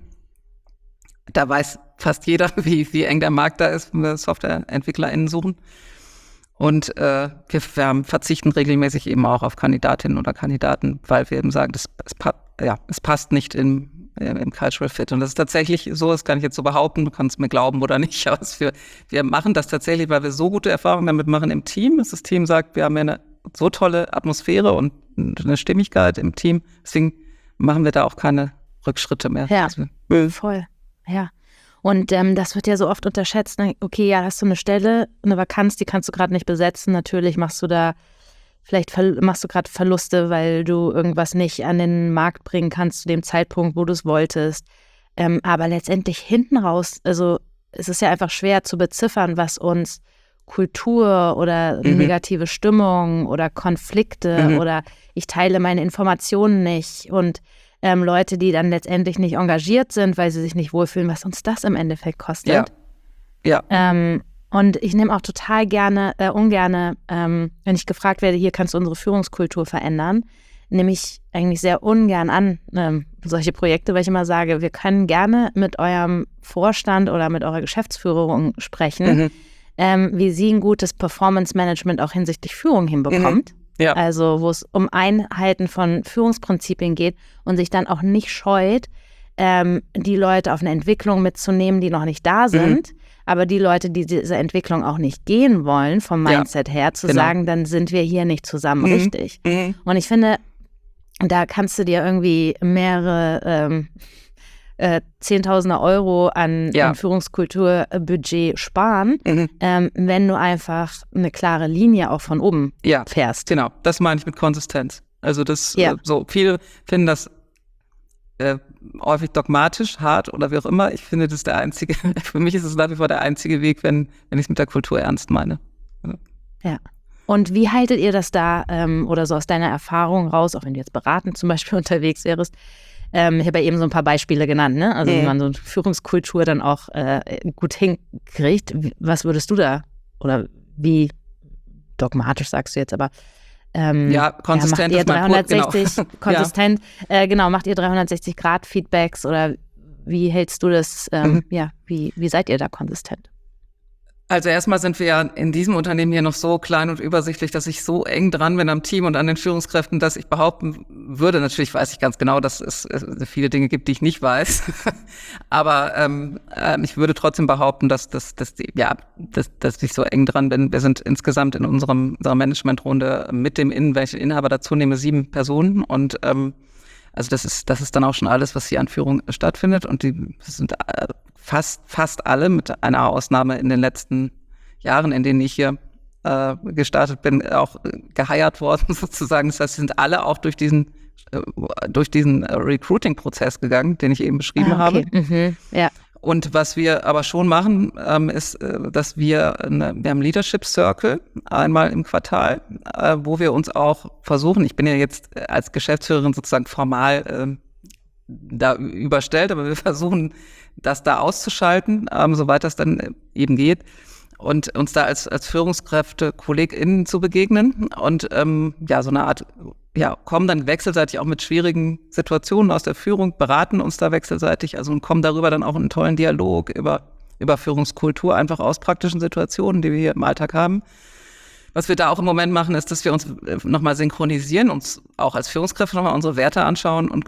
Da weiß fast jeder, wie eng der Markt da ist, wenn wir SoftwareentwicklerInnen suchen. Und wir verzichten regelmäßig eben auch auf Kandidatinnen oder Kandidaten, weil wir eben sagen, es passt nicht im Cultural Fit. Und das ist tatsächlich so, das kann ich jetzt so behaupten, du kannst mir glauben oder nicht, aber wir machen das tatsächlich, weil wir so gute Erfahrungen damit machen im Team, dass das Team sagt, wir haben ja eine so tolle Atmosphäre und eine Stimmigkeit im Team, deswegen machen wir da auch keine Rückschritte mehr. Ja, voll, ja. Und das wird ja so oft unterschätzt. Ne? Okay, ja, hast du eine Stelle, eine Vakanz, die kannst du gerade nicht besetzen. Natürlich machst du gerade Verluste, weil du irgendwas nicht an den Markt bringen kannst zu dem Zeitpunkt, wo du es wolltest. Aber letztendlich hinten raus, also es ist ja einfach schwer zu beziffern, was uns Kultur oder negative Stimmung oder Konflikte oder ich teile meine Informationen nicht und Leute, die dann letztendlich nicht engagiert sind, weil sie sich nicht wohlfühlen, was uns das im Endeffekt kostet. Ja. Und ich nehme auch total ungerne, wenn ich gefragt werde, hier kannst du unsere Führungskultur verändern, nehme ich eigentlich sehr ungern an solche Projekte, weil ich immer sage, wir können gerne mit eurem Vorstand oder mit eurer Geschäftsführung sprechen, wie sie ein gutes Performance-Management auch hinsichtlich Führung hinbekommt. Ja. Also wo es um Einhalten von Führungsprinzipien geht und sich dann auch nicht scheut, die Leute auf eine Entwicklung mitzunehmen, die noch nicht da sind, Aber die Leute, die diese Entwicklung auch nicht gehen wollen, vom Mindset her, zu sagen, dann sind wir hier nicht zusammen richtig. Und ich finde, da kannst du dir irgendwie mehrere Zehntausende Euro an Führungskulturbudget sparen, wenn du einfach eine klare Linie auch von oben fährst. Genau, das meine ich mit Konsistenz. Also das, so viele finden das häufig dogmatisch, hart oder wie auch immer. Ich finde, das ist der einzige, für mich ist es nach wie vor der einzige Weg, wenn ich es mit der Kultur ernst meine. Ja. Und wie haltet ihr das da oder so aus deiner Erfahrung raus, auch wenn du jetzt beratend zum Beispiel unterwegs wärst? Ich habe ja eben so ein paar Beispiele genannt, ne? Also wie man so eine Führungskultur dann auch gut hinkriegt. Was würdest du da, oder wie dogmatisch sagst du jetzt, aber konsistent macht ihr ist mein 360 Punkt, konsistent, macht ihr 360 Grad Feedbacks oder wie hältst du das, wie seid ihr da konsistent? Also erstmal sind wir ja in diesem Unternehmen hier noch so klein und übersichtlich, dass ich so eng dran bin am Team und an den Führungskräften, dass ich behaupten würde, natürlich weiß ich ganz genau, dass es viele Dinge gibt, die ich nicht weiß, aber ich würde trotzdem behaupten, dass ich so eng dran bin. Wir sind insgesamt in unserer Managementrunde mit dem wenn ich den Inhaber dazu nehme, 7 Personen und also das ist dann auch schon alles, was hier an Führung stattfindet und die sind fast alle, mit einer Ausnahme in den letzten Jahren, in denen ich hier gestartet bin, auch geheiert worden sozusagen. Das heißt, sie sind alle auch durch diesen Recruiting-Prozess gegangen, den ich eben beschrieben habe. Ja. Und was wir aber schon machen, ist, dass wir haben Leadership Circle einmal im Quartal, wo wir uns auch versuchen, ich bin ja jetzt als Geschäftsführerin sozusagen formal da überstellt, aber wir versuchen, das da auszuschalten, soweit das dann eben geht und uns da als Führungskräfte, KollegInnen zu begegnen und so eine Art, kommen dann wechselseitig auch mit schwierigen Situationen aus der Führung, beraten uns da wechselseitig, also und kommen darüber dann auch in einen tollen Dialog über Führungskultur, einfach aus praktischen Situationen, die wir hier im Alltag haben. Was wir da auch im Moment machen, ist, dass wir uns nochmal synchronisieren, uns auch als Führungskräfte nochmal unsere Werte anschauen und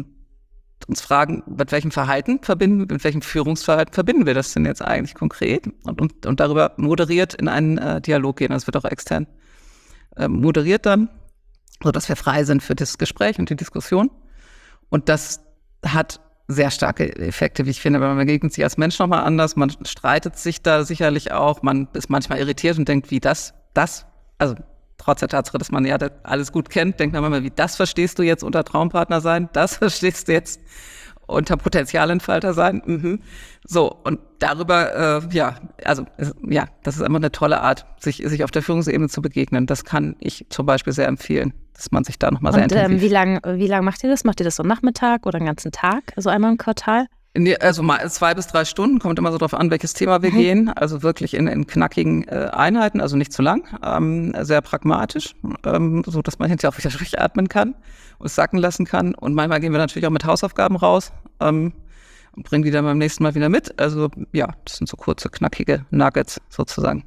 uns fragen, mit welchem Führungsverhalten verbinden wir das denn jetzt eigentlich konkret und darüber moderiert in einen Dialog gehen. Das wird auch extern moderiert dann, sodass wir frei sind für das Gespräch und die Diskussion. Und das hat sehr starke Effekte, wie ich finde, weil man begegnet sich als Mensch nochmal anders, man streitet sich da sicherlich auch, man ist manchmal irritiert und denkt, wie das, also trotz der Tatsache, dass man ja das alles gut kennt, denkt man immer, wie das verstehst du jetzt unter Traumpartner sein, das verstehst du jetzt unter Potenzialentfalter sein. So, und darüber, das ist einfach eine tolle Art, sich auf der Führungsebene zu begegnen. Das kann ich zum Beispiel sehr empfehlen, dass man sich da nochmal sehr intensiv... Wie lang macht ihr das? Macht ihr das so Nachmittag oder den ganzen Tag, also einmal im Quartal? Also mal 2 bis 3 Stunden, kommt immer so drauf an, welches Thema wir gehen. Also wirklich in knackigen Einheiten, also nicht zu lang, sehr pragmatisch, so dass man hinterher auch wieder durchatmen kann und es sacken lassen kann. Und manchmal gehen wir natürlich auch mit Hausaufgaben raus und bringen die dann beim nächsten Mal wieder mit. Also das sind so kurze, knackige Nuggets sozusagen.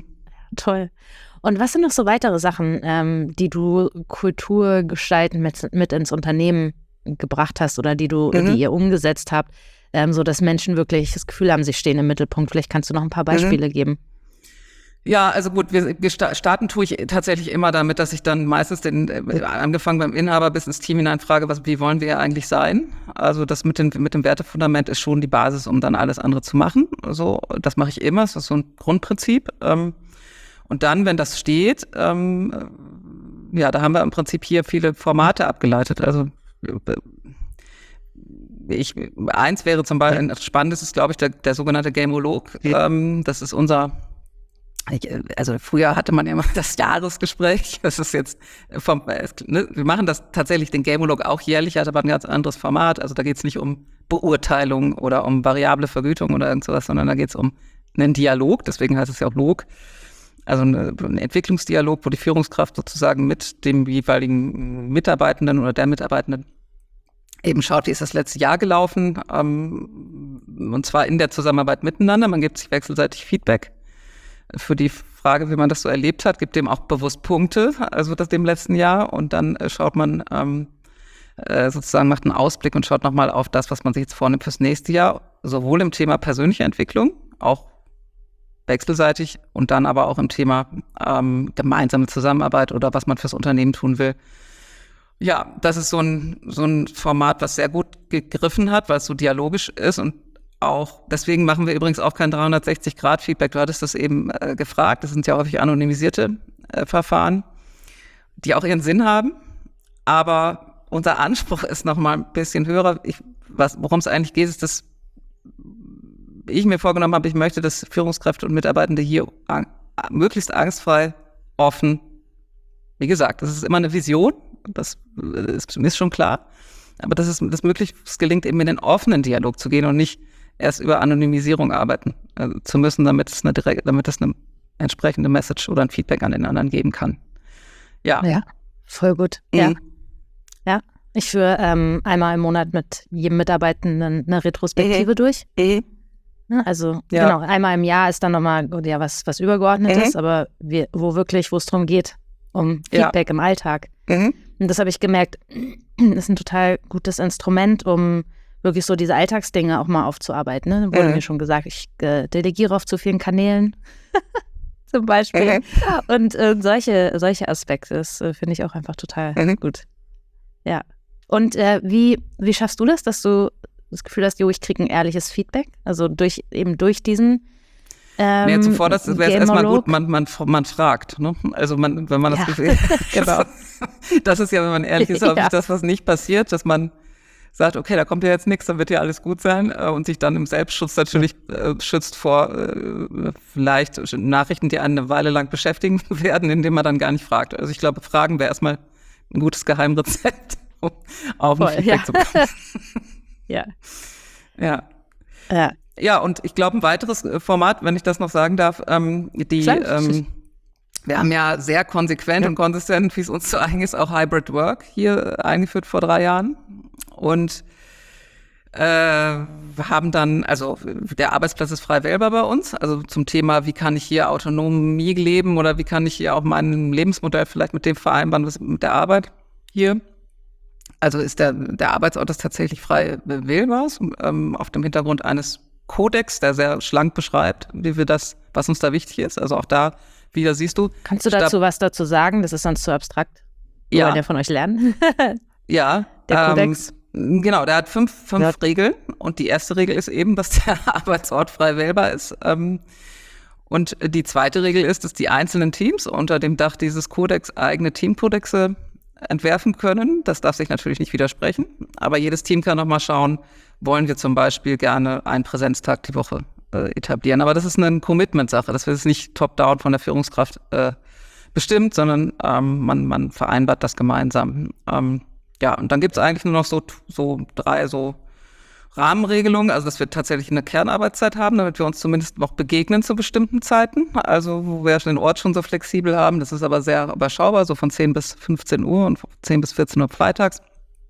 Toll. Und was sind noch so weitere Sachen, die du Kulturgestalten mit ins Unternehmen gebracht hast oder die ihr umgesetzt habt, so dass Menschen wirklich das Gefühl haben, sie stehen im Mittelpunkt? Vielleicht kannst du noch ein paar Beispiele geben. Ja, also gut, starten tue ich tatsächlich immer damit, dass ich dann meistens angefangen beim Inhaber bis ins Team hineinfrage, wie wollen wir eigentlich sein? Also das mit dem Wertefundament ist schon die Basis, um dann alles andere zu machen. So, das mache ich immer, das ist so ein Grundprinzip. Und dann, wenn das steht, da haben wir im Prinzip hier viele Formate abgeleitet. Also eins wäre zum Beispiel, ein spannendes ist, glaube ich, der sogenannte Gameolog. Das ist also früher hatte man ja immer das Jahresgespräch. Das ist jetzt wir machen das tatsächlich, den Gameolog auch jährlich, hat aber ein ganz anderes Format. Also da geht es nicht um Beurteilung oder um variable Vergütung oder irgend sowas, sondern da geht es um einen Dialog, deswegen heißt es ja auch Log. Also ein Entwicklungsdialog, wo die Führungskraft sozusagen mit dem jeweiligen Mitarbeitenden oder der Mitarbeitenden eben schaut, wie ist das letzte Jahr gelaufen, und zwar in der Zusammenarbeit miteinander. Man gibt sich wechselseitig Feedback für die Frage, wie man das so erlebt hat, gibt dem auch bewusst Punkte, also das dem letzten Jahr, und dann schaut man sozusagen, macht einen Ausblick und schaut nochmal auf das, was man sich jetzt vornimmt fürs nächste Jahr, sowohl im Thema persönliche Entwicklung, auch wechselseitig und dann aber auch im Thema gemeinsame Zusammenarbeit oder was man fürs Unternehmen tun will. Ja, das ist so ein Format, was sehr gut gegriffen hat, weil es so dialogisch ist und auch, deswegen machen wir übrigens auch kein 360-Grad-Feedback. Du hattest das eben gefragt. Das sind ja häufig anonymisierte Verfahren, die auch ihren Sinn haben. Aber unser Anspruch ist noch mal ein bisschen höher. Worum es eigentlich geht, ist, dass ich mir vorgenommen habe, ich möchte, dass Führungskräfte und Mitarbeitende hier möglichst angstfrei, offen, wie gesagt, das ist immer eine Vision, das ist schon klar, aber dass es möglichst gelingt, eben in den offenen Dialog zu gehen und nicht erst über Anonymisierung arbeiten zu müssen, damit es eine entsprechende Message oder ein Feedback an den anderen geben kann. Ja, voll gut. Ja. Ja, ich führe einmal im Monat mit jedem Mitarbeitenden eine Retrospektive durch. Also genau, einmal im Jahr ist dann nochmal was Übergeordnetes, aber wo es darum geht, um Feedback im Alltag. Und das habe ich gemerkt, ist ein total gutes Instrument, um wirklich so diese Alltagsdinge auch mal aufzuarbeiten. Ne? Wurde mir schon gesagt, ich delegiere auf zu vielen Kanälen zum Beispiel. Und solche Aspekte, das finde ich auch einfach total gut. Ja. Und wie schaffst du das, dass du das Gefühl hast, ich kriege ein ehrliches Feedback? Also durch diesen zuvorderst wäre es erstmal gut, man fragt. Ne? Also wenn man das Gefühl genau. Das ist ja, wenn man ehrlich ist, häufig das, was nicht passiert, dass man sagt, okay, da kommt ja jetzt nichts, dann wird ja alles gut sein und sich dann im Selbstschutz natürlich schützt vor vielleicht Nachrichten, die einen eine Weile lang beschäftigen werden, indem man dann gar nicht fragt. Also ich glaube, Fragen wäre erstmal ein gutes Geheimrezept, um auf ein Feedback zu kommen. Ja, und ich glaube, ein weiteres Format, wenn ich das noch sagen darf, wir haben ja sehr konsequent und konsistent, wie es uns zu eigen ist, auch Hybrid Work hier eingeführt vor 3 Jahren. Und wir haben dann, also der Arbeitsplatz ist frei wählbar bei uns, also zum Thema, wie kann ich hier Autonomie leben oder wie kann ich hier auch mein Lebensmodell vielleicht mit dem vereinbaren, was mit der Arbeit hier. Also ist der Arbeitsort ist tatsächlich frei wählbar, auf dem Hintergrund eines Kodex, der sehr schlank beschreibt, was uns da wichtig ist. Also auch da wieder siehst du. Kannst du dazu was dazu sagen? Das ist sonst zu abstrakt. Wir wollen ja von euch lernen. Ja. Der Kodex. Genau, der hat 5 Regeln und die erste Regel ist eben, dass der Arbeitsort frei wählbar ist. Und die zweite Regel ist, dass die einzelnen Teams unter dem Dach dieses Kodex eigene Teamkodexe entwerfen können. Das darf sich natürlich nicht widersprechen, aber jedes Team kann noch mal schauen, wollen wir zum Beispiel gerne einen Präsenztag die Woche etablieren. Aber das ist eine Commitment-Sache. Das wird jetzt nicht top-down von der Führungskraft bestimmt, sondern man vereinbart das gemeinsam. Und dann gibt es eigentlich nur noch so 3 Rahmenregelungen, also dass wir tatsächlich eine Kernarbeitszeit haben, damit wir uns zumindest noch begegnen zu bestimmten Zeiten. Also wo wir den Ort schon so flexibel haben, das ist aber sehr überschaubar, so von 10 bis 15 Uhr und von 10 bis 14 Uhr freitags.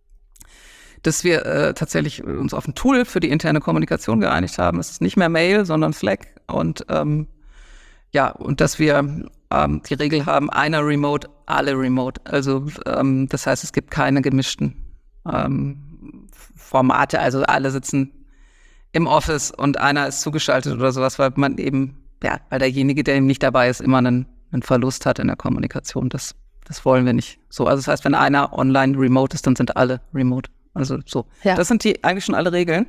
Dass wir tatsächlich uns auf ein Tool für die interne Kommunikation geeinigt haben. Es ist nicht mehr Mail, sondern Slack. Und und dass wir die Regel haben, einer remote, alle remote. Also das heißt, es gibt keine gemischten Formate. Also alle sitzen im Office und einer ist zugeschaltet oder sowas, weil man eben, weil derjenige, der eben nicht dabei ist, immer einen Verlust hat in der Kommunikation. Das wollen wir nicht so. Also das heißt, wenn einer online remote ist, dann sind alle remote. Also so. Ja. Das sind eigentlich schon alle Regeln.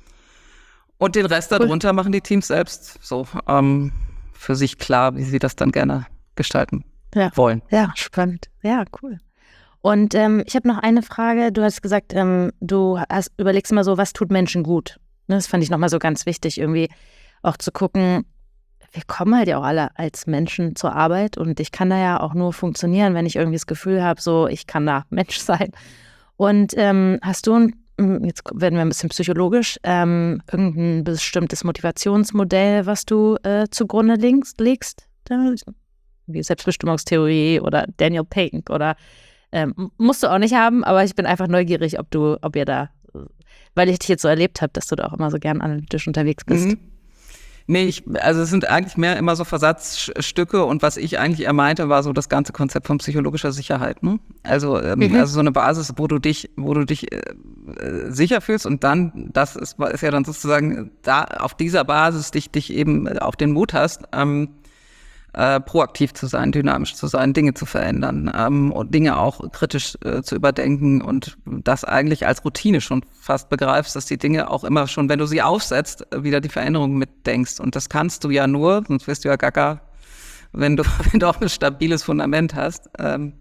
Und den Rest darunter machen die Teams selbst so für sich klar, wie sie das dann gerne gestalten wollen. Ja, spannend. Ja, cool. Und ich habe noch eine Frage. Du hast gesagt, überlegst immer so, was tut Menschen gut? Das fand ich nochmal so ganz wichtig, irgendwie auch zu gucken, wir kommen halt ja auch alle als Menschen zur Arbeit und ich kann da ja auch nur funktionieren, wenn ich irgendwie das Gefühl habe, so ich kann da Mensch sein. Und hast du, jetzt werden wir ein bisschen psychologisch, irgendein bestimmtes Motivationsmodell, was du zugrunde legst? Wie Selbstbestimmungstheorie oder Daniel Pink oder musst du auch nicht haben, aber ich bin einfach neugierig, ob ihr da, weil ich dich jetzt so erlebt habe, dass du da auch immer so gern analytisch unterwegs bist. Mhm. Nee, also es sind eigentlich mehr immer so Versatzstücke und was ich eigentlich eher meinte, war so das ganze Konzept von psychologischer Sicherheit. Ne? Also so eine Basis, wo du dich sicher fühlst und dann, das ist ja dann sozusagen da auf dieser Basis dich eben auch den Mut hast, proaktiv zu sein, dynamisch zu sein, Dinge zu verändern und Dinge auch kritisch zu überdenken und das eigentlich als Routine schon fast begreifst, dass die Dinge auch immer schon, wenn du sie aufsetzt, wieder die Veränderung mitdenkst. Und das kannst du ja nur, sonst wirst du ja gaga, wenn du auch ein stabiles Fundament hast.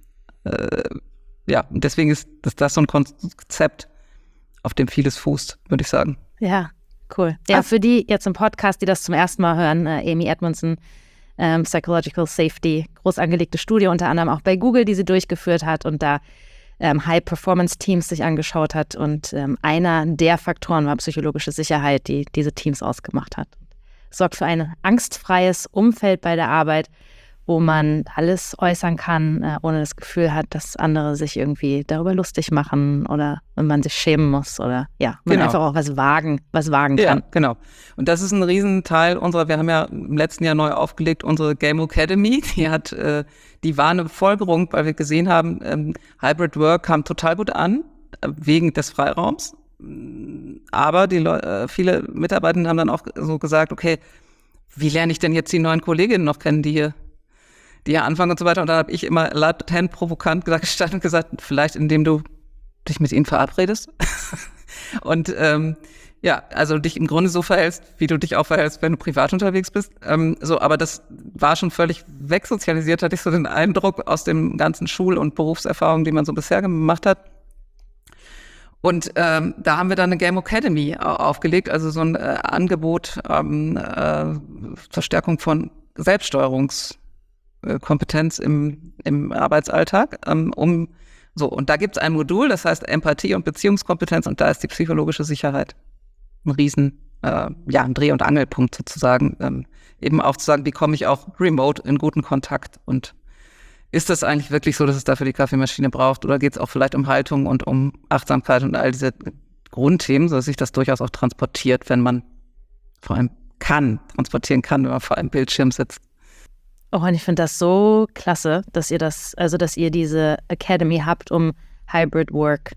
Ja, und deswegen ist das so ein Konzept, auf dem vieles fußt, würde ich sagen. Ja, cool. Ja, für die jetzt im Podcast, die das zum ersten Mal hören, Amy Edmondson, Psychological Safety, groß angelegte Studie, unter anderem auch bei Google, die sie durchgeführt hat und da High-Performance-Teams sich angeschaut hat. Und einer der Faktoren war psychologische Sicherheit, die diese Teams ausgemacht hat. Sorgt für ein angstfreies Umfeld bei der Arbeit, wo man alles äußern kann, ohne das Gefühl hat, dass andere sich irgendwie darüber lustig machen oder wenn man sich schämen muss oder man einfach auch was wagen kann. Ja, genau. Und das ist ein Riesenteil wir haben ja im letzten Jahr neu aufgelegt, unsere Game Academy, die war eine Folgerung, weil wir gesehen haben, Hybrid Work kam total gut an, wegen des Freiraums. Aber viele Mitarbeiter haben dann auch so gesagt, okay, wie lerne ich denn jetzt die neuen Kolleginnen noch kennen, die hier anfangen und so weiter. Und da habe ich immer latent provokant gesagt, vielleicht indem du dich mit ihnen verabredest. Und also dich im Grunde so verhältst, wie du dich auch verhältst, wenn du privat unterwegs bist. Aber das war schon völlig wegsozialisiert, hatte ich so den Eindruck aus dem ganzen Schul- und Berufserfahrung, die man so bisher gemacht hat. Und da haben wir dann eine Game Academy aufgelegt, also so ein Angebot zur Stärkung von Selbststeuerungskompetenz im Arbeitsalltag. Und da gibt es ein Modul, das heißt Empathie und Beziehungskompetenz, und da ist die psychologische Sicherheit ein ein Dreh- und Angelpunkt sozusagen. Eben auch zu sagen, wie komme ich auch remote in guten Kontakt, und ist das eigentlich wirklich so, dass es dafür die Kaffeemaschine braucht, oder geht es auch vielleicht um Haltung und um Achtsamkeit und all diese Grundthemen, sodass sich das durchaus auch transportiert, wenn man vor allem transportieren kann, wenn man vor einem Bildschirm sitzt. Oh, und ich finde das so klasse, dass ihr diese Academy habt, um Hybrid Work,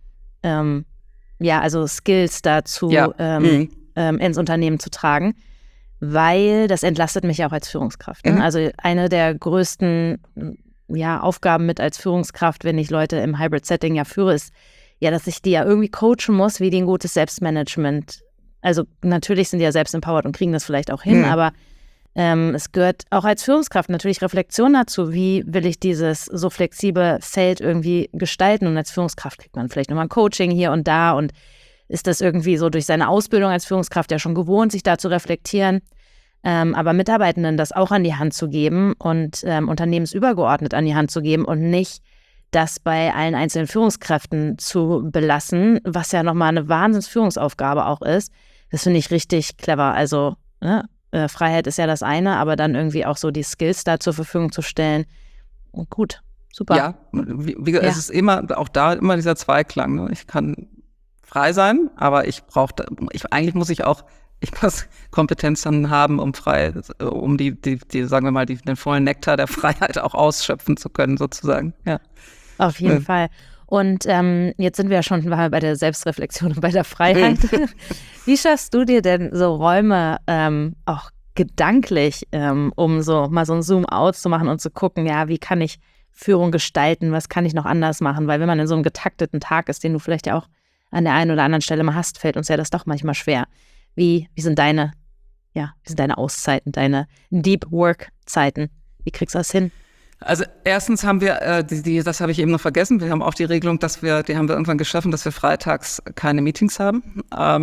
also Skills dazu ins Unternehmen zu tragen, weil das entlastet mich auch als Führungskraft. Ne? Also eine der größten Aufgaben mit als Führungskraft, wenn ich Leute im Hybrid-Setting führe, ist dass ich die irgendwie coachen muss, wie die ein gutes Selbstmanagement. Also natürlich sind die ja selbst empowered und kriegen das vielleicht auch hin, aber es gehört auch als Führungskraft natürlich Reflexion dazu, wie will ich dieses so flexible Feld irgendwie gestalten, und als Führungskraft kriegt man vielleicht nochmal ein Coaching hier und da und ist das irgendwie so durch seine Ausbildung als Führungskraft ja schon gewohnt, sich da zu reflektieren, aber Mitarbeitenden das auch an die Hand zu geben und unternehmensübergeordnet an die Hand zu geben und nicht das bei allen einzelnen Führungskräften zu belassen, was ja nochmal eine Wahnsinnsführungsaufgabe auch ist. Das finde ich richtig clever. Also Freiheit ist ja das eine, aber dann irgendwie auch so die Skills da zur Verfügung zu stellen. Und gut, super. Ja, es ist immer dieser Zweiklang. Ne? Ich kann frei sein, aber eigentlich muss ich Kompetenz dann haben, um sagen wir mal, den vollen Nektar der Freiheit auch ausschöpfen zu können, sozusagen. Ja. Auf jeden Fall. Und jetzt sind wir ja schon bei der Selbstreflexion und bei der Freiheit. Wie schaffst du dir denn so Räume auch gedanklich, um so mal so ein Zoom-out zu machen und zu gucken, wie kann ich Führung gestalten, was kann ich noch anders machen? Weil wenn man in so einem getakteten Tag ist, den du vielleicht ja auch an der einen oder anderen Stelle mal hast, fällt uns ja das doch manchmal schwer. Wie sind deine Auszeiten, deine Deep Work-Zeiten? Wie kriegst du das hin? Also erstens haben wir, das habe ich eben noch vergessen, wir haben auch die Regelung, die haben wir irgendwann geschaffen, dass wir freitags keine Meetings haben.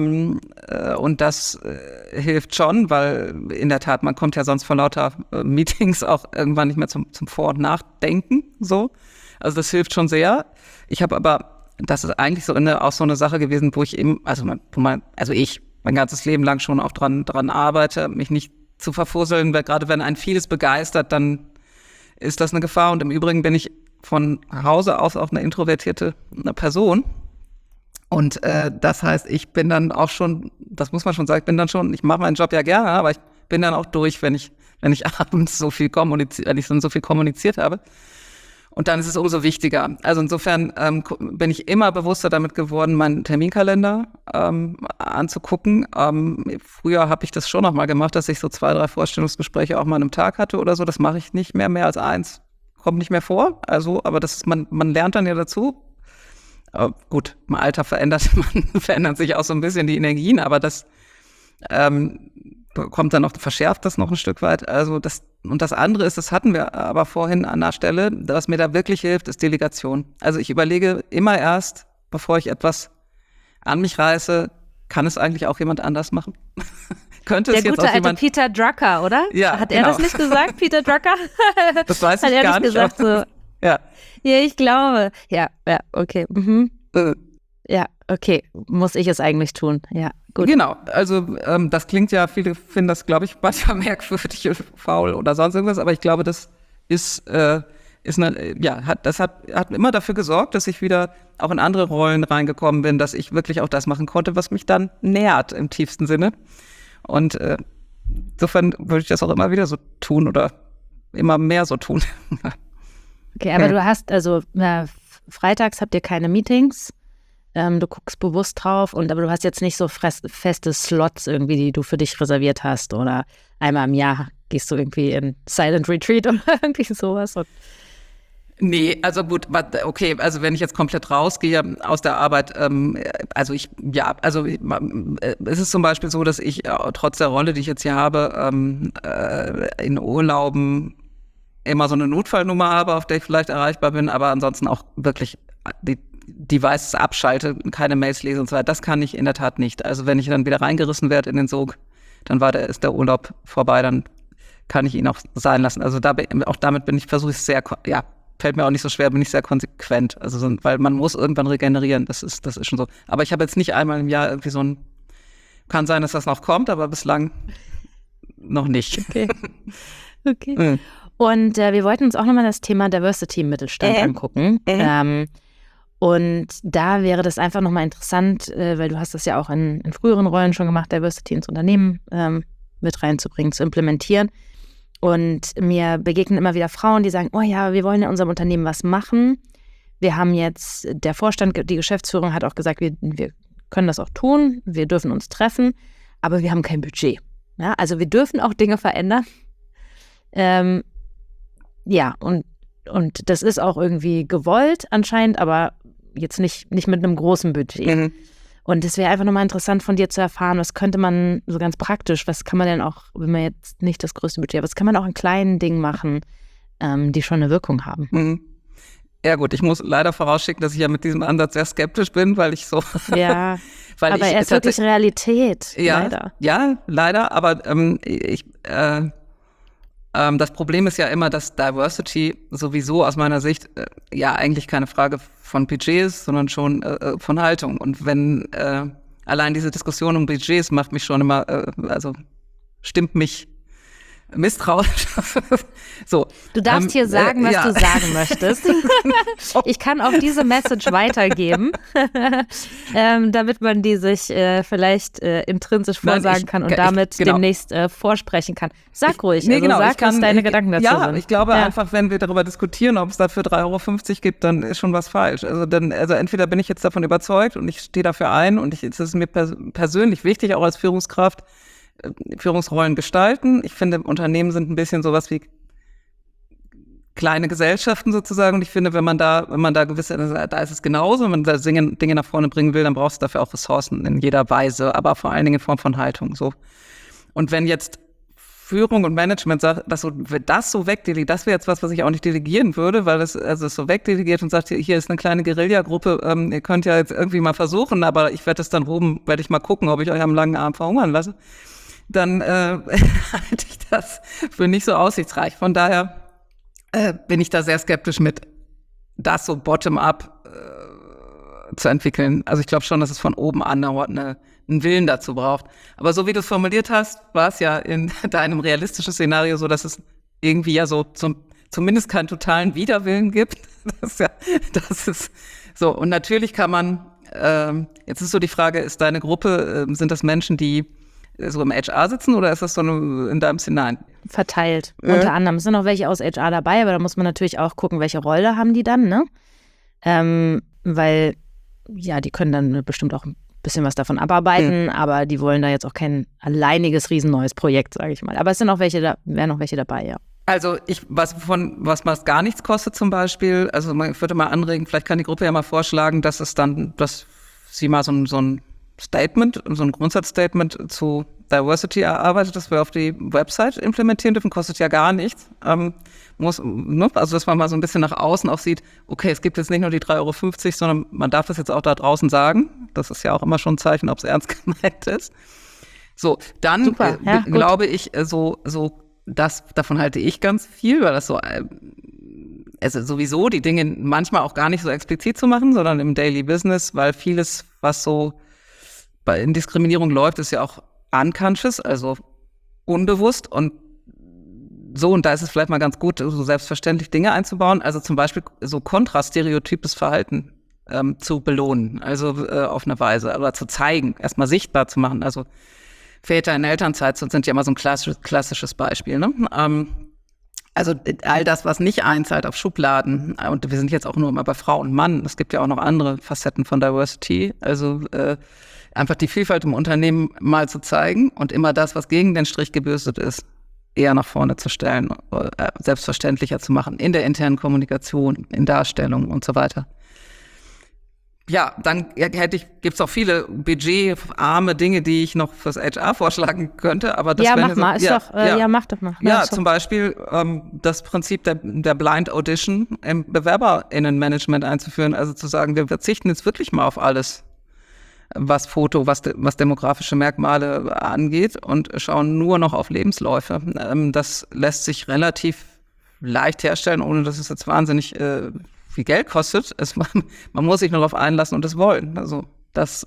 Und das hilft schon, weil in der Tat, man kommt ja sonst vor lauter Meetings auch irgendwann nicht mehr zum Vor- und Nachdenken. So. Also das hilft schon sehr. Ich habe aber, das ist eigentlich auch so eine Sache gewesen, wo ich eben, mein ganzes Leben lang schon auch dran arbeite, mich nicht zu verfusseln, weil gerade wenn einen vieles begeistert, dann ist das eine Gefahr. Und im Übrigen bin ich von Hause aus auch eine introvertierte Person. Und das heißt, ich bin dann auch schon, das muss man schon sagen, ich mache meinen Job ja gerne, aber ich bin dann auch durch, wenn ich abends so viel kommuniziert habe. Und dann ist es umso wichtiger. Also insofern bin ich immer bewusster damit geworden, meinen Terminkalender anzugucken. Früher habe ich das schon noch mal gemacht, dass ich so 2, 3 Vorstellungsgespräche auch mal an einem Tag hatte oder so. Das mache ich nicht mehr als 1. Kommt nicht mehr vor. Also, aber das ist, man lernt dann ja dazu. Gut, im Alter verändern sich auch so ein bisschen die Energien, aber das kommt dann noch, verschärft das noch ein Stück weit. Also und das andere ist, das hatten wir aber vorhin an der Stelle, was mir da wirklich hilft, ist Delegation. Also ich überlege immer erst, bevor ich etwas an mich reiße, kann es eigentlich auch jemand anders machen? Könnte es der jetzt gute auch jemand... alte Peter Drucker, oder? Ja, Hat genau. Er das nicht gesagt, Peter Drucker? Das weiß ich Hat er gar nicht nicht. gesagt, so, Ja. ja, ich glaube. Ja, okay. Mhm. Ja, okay. Muss ich es eigentlich tun? Ja, gut. Genau, also das klingt ja, viele finden das, glaube ich, manchmal merkwürdig, faul oder sonst irgendwas, aber ich glaube, das hat immer dafür gesorgt, dass ich wieder auch in andere Rollen reingekommen bin, dass ich wirklich auch das machen konnte, was mich dann nährt im tiefsten Sinne. Und insofern würde ich das auch immer wieder so tun oder immer mehr so tun. Okay, aber du hast, also freitags habt ihr keine Meetings, du guckst bewusst drauf, aber du hast jetzt nicht so feste Slots irgendwie, die du für dich reserviert hast oder einmal im Jahr gehst du irgendwie in Silent Retreat oder irgendwie sowas. Nee, also gut, okay, also wenn ich jetzt komplett rausgehe aus der Arbeit, es ist zum Beispiel so, dass ich trotz der Rolle, die ich jetzt hier habe, in Urlauben immer so eine Notfallnummer habe, auf der ich vielleicht erreichbar bin, aber ansonsten auch wirklich die Devices abschalte, keine Mails lese und so weiter. Das kann ich in der Tat nicht. Also wenn ich dann wieder reingerissen werde in den Sog, dann ist der Urlaub vorbei, dann kann ich ihn auch sein lassen. Also auch damit versuche ich es sehr, fällt mir auch nicht so schwer, bin ich sehr konsequent. Also weil man muss irgendwann regenerieren, das ist schon so. Aber ich habe jetzt nicht einmal im Jahr irgendwie kann sein, dass das noch kommt, aber bislang noch nicht. Okay. Mhm. Und wir wollten uns auch nochmal das Thema Diversity im Mittelstand angucken. Und da wäre das einfach nochmal interessant, weil du hast das ja auch in früheren Rollen schon gemacht, Diversity ins Unternehmen mit reinzubringen, zu implementieren. Und mir begegnen immer wieder Frauen, die sagen, oh ja, wir wollen in unserem Unternehmen was machen. Wir haben jetzt, der Vorstand, die Geschäftsführung hat auch gesagt, wir können das auch tun, wir dürfen uns treffen, aber wir haben kein Budget. Ja, also wir dürfen auch Dinge verändern. Und das ist auch irgendwie gewollt anscheinend, aber jetzt nicht mit einem großen Budget. Mhm. Und es wäre einfach nochmal interessant von dir zu erfahren, was könnte man so ganz praktisch, was kann man denn auch, wenn man jetzt nicht das größte Budget hat, was kann man auch in kleinen Dingen machen, die schon eine Wirkung haben? Mhm. Ja gut, ich muss leider vorausschicken, dass ich ja mit diesem Ansatz sehr skeptisch bin, weil ich so... Ja, aber er ist wirklich Realität, ja, leider. Ja, leider, aber das Problem ist ja immer, dass Diversity sowieso aus meiner Sicht eigentlich keine Frage von Budget ist, sondern schon von Haltung. Und wenn allein diese Diskussion um Budgets macht mich schon immer, stimmt mich misstrauisch. So. Du darfst hier sagen, was du sagen möchtest. Ich kann auch diese Message weitergeben, damit man die sich vielleicht intrinsisch vorsagen kann und damit demnächst vorsprechen kann. Sag ruhig, sag deine Gedanken dazu sind. Ich glaube einfach, wenn wir darüber diskutieren, ob es dafür 3,50 € gibt, dann ist schon was falsch. Also entweder bin ich jetzt davon überzeugt und ich stehe dafür ein und es ist mir persönlich wichtig, auch als Führungskraft, Führungsrollen gestalten. Ich finde, Unternehmen sind ein bisschen sowas wie kleine Gesellschaften sozusagen. Und ich finde, wenn man da gewisse, da ist es genauso, wenn man da Dinge nach vorne bringen will, dann brauchst du dafür auch Ressourcen in jeder Weise, aber vor allen Dingen in Form von Haltung. So. Und wenn jetzt Führung und Management sagt, das so wegdelegiert, das wäre jetzt was ich auch nicht delegieren würde, weil es so wegdelegiert und sagt, hier ist eine kleine Guerilla-Gruppe, ihr könnt ja jetzt irgendwie mal versuchen, aber ich werde das dann werde ich mal gucken, ob ich euch am langen Arm verhungern lasse. Dann halte ich das für nicht so aussichtsreich. Von daher bin ich da sehr skeptisch mit, das so bottom-up zu entwickeln. Also ich glaube schon, dass es von oben an einen Willen dazu braucht. Aber so wie du es formuliert hast, war es ja in deinem realistischen Szenario so, dass es irgendwie ja so zumindest keinen totalen Widerwillen gibt. Das ist so. Und natürlich kann man, jetzt ist so die Frage, ist deine Gruppe, sind das Menschen, die so im HR sitzen oder ist das so in deinem Szenario? Verteilt. Unter anderem. Es sind auch welche aus HR dabei, aber da muss man natürlich auch gucken, welche Rolle haben die dann, ne? Weil, ja, die können dann bestimmt auch ein bisschen was davon abarbeiten, aber die wollen da jetzt auch kein alleiniges, riesenneues Projekt, sage ich mal. Aber es sind auch wären auch welche dabei, ja. Also was gar nichts kostet zum Beispiel, also ich würde mal anregen, vielleicht kann die Gruppe ja mal vorschlagen, dass sie mal so ein Statement, so ein Grundsatzstatement zu Diversity erarbeitet, das wir auf die Website implementieren dürfen, kostet ja gar nichts. Also dass man mal so ein bisschen nach außen auch sieht, okay, es gibt jetzt nicht nur die 3,50 €, sondern man darf das jetzt auch da draußen sagen. Das ist ja auch immer schon ein Zeichen, ob es ernst gemeint ist. So, dann glaube ich, davon halte ich ganz viel, weil das so, also sowieso die Dinge manchmal auch gar nicht so explizit zu machen, sondern im Daily Business, weil vieles, was so in Diskriminierung läuft, ist ja auch unconscious, also unbewusst und so, und da ist es vielleicht mal ganz gut, so selbstverständlich Dinge einzubauen, also zum Beispiel so kontrastereotypes Verhalten zu belohnen, also auf eine Weise, oder zu zeigen, erstmal sichtbar zu machen, also Väter in Elternzeit sind ja immer so ein klassisches Beispiel, ne? Also all das, was nicht einzahlt auf Schubladen, und wir sind jetzt auch nur immer bei Frau und Mann, es gibt ja auch noch andere Facetten von Diversity, also einfach die Vielfalt im Unternehmen mal zu zeigen und immer das, was gegen den Strich gebürstet ist, eher nach vorne zu stellen, selbstverständlicher zu machen, in der internen Kommunikation, in Darstellung und so weiter. Ja, dann gibt's auch viele budgetarme Dinge, die ich noch fürs HR vorschlagen könnte, aber das mach mal, mach doch mal. Ja, zum Beispiel das Prinzip der Blind Audition im BewerberInnenmanagement einzuführen, also zu sagen, wir verzichten jetzt wirklich mal auf alles, was demografische Merkmale angeht und schauen nur noch auf Lebensläufe. Das lässt sich relativ leicht herstellen, ohne dass es jetzt wahnsinnig viel Geld kostet. Man muss sich nur darauf einlassen und es wollen. Also das,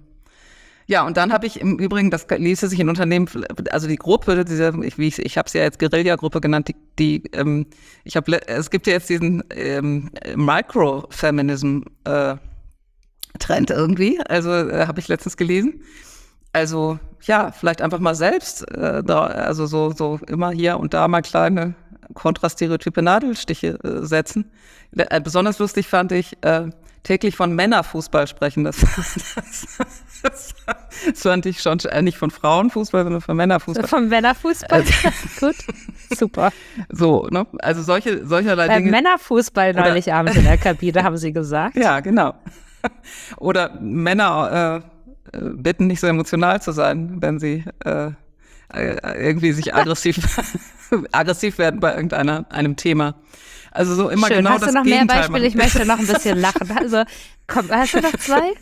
und dann habe ich im Übrigen, das ließe sich in Unternehmen, also die Gruppe, ich habe es ja jetzt Guerilla-Gruppe genannt, es gibt ja jetzt diesen Microfeminism Trend irgendwie, also habe ich letztens gelesen. Also ja, vielleicht einfach mal selbst, also so immer hier und da mal kleine kontrastereotype Nadelstiche setzen. Besonders lustig fand ich, täglich von Männerfußball sprechen. Das fand ich schon, nicht von Frauenfußball, sondern von Männerfußball. Von Männerfußball? Gut, super. So, ne? Also solcherlei Dinge. Dinge. Neulich abends in der Kabine, haben Sie gesagt. Ja, genau. Oder Männer bitten, nicht so emotional zu sein, wenn sie irgendwie sich aggressiv werden bei einem Thema. Also so immer schön. Genau hast das Gegenteil. Hast du noch mehr Beispiele? Ich möchte noch ein bisschen lachen. Also, komm, hast du noch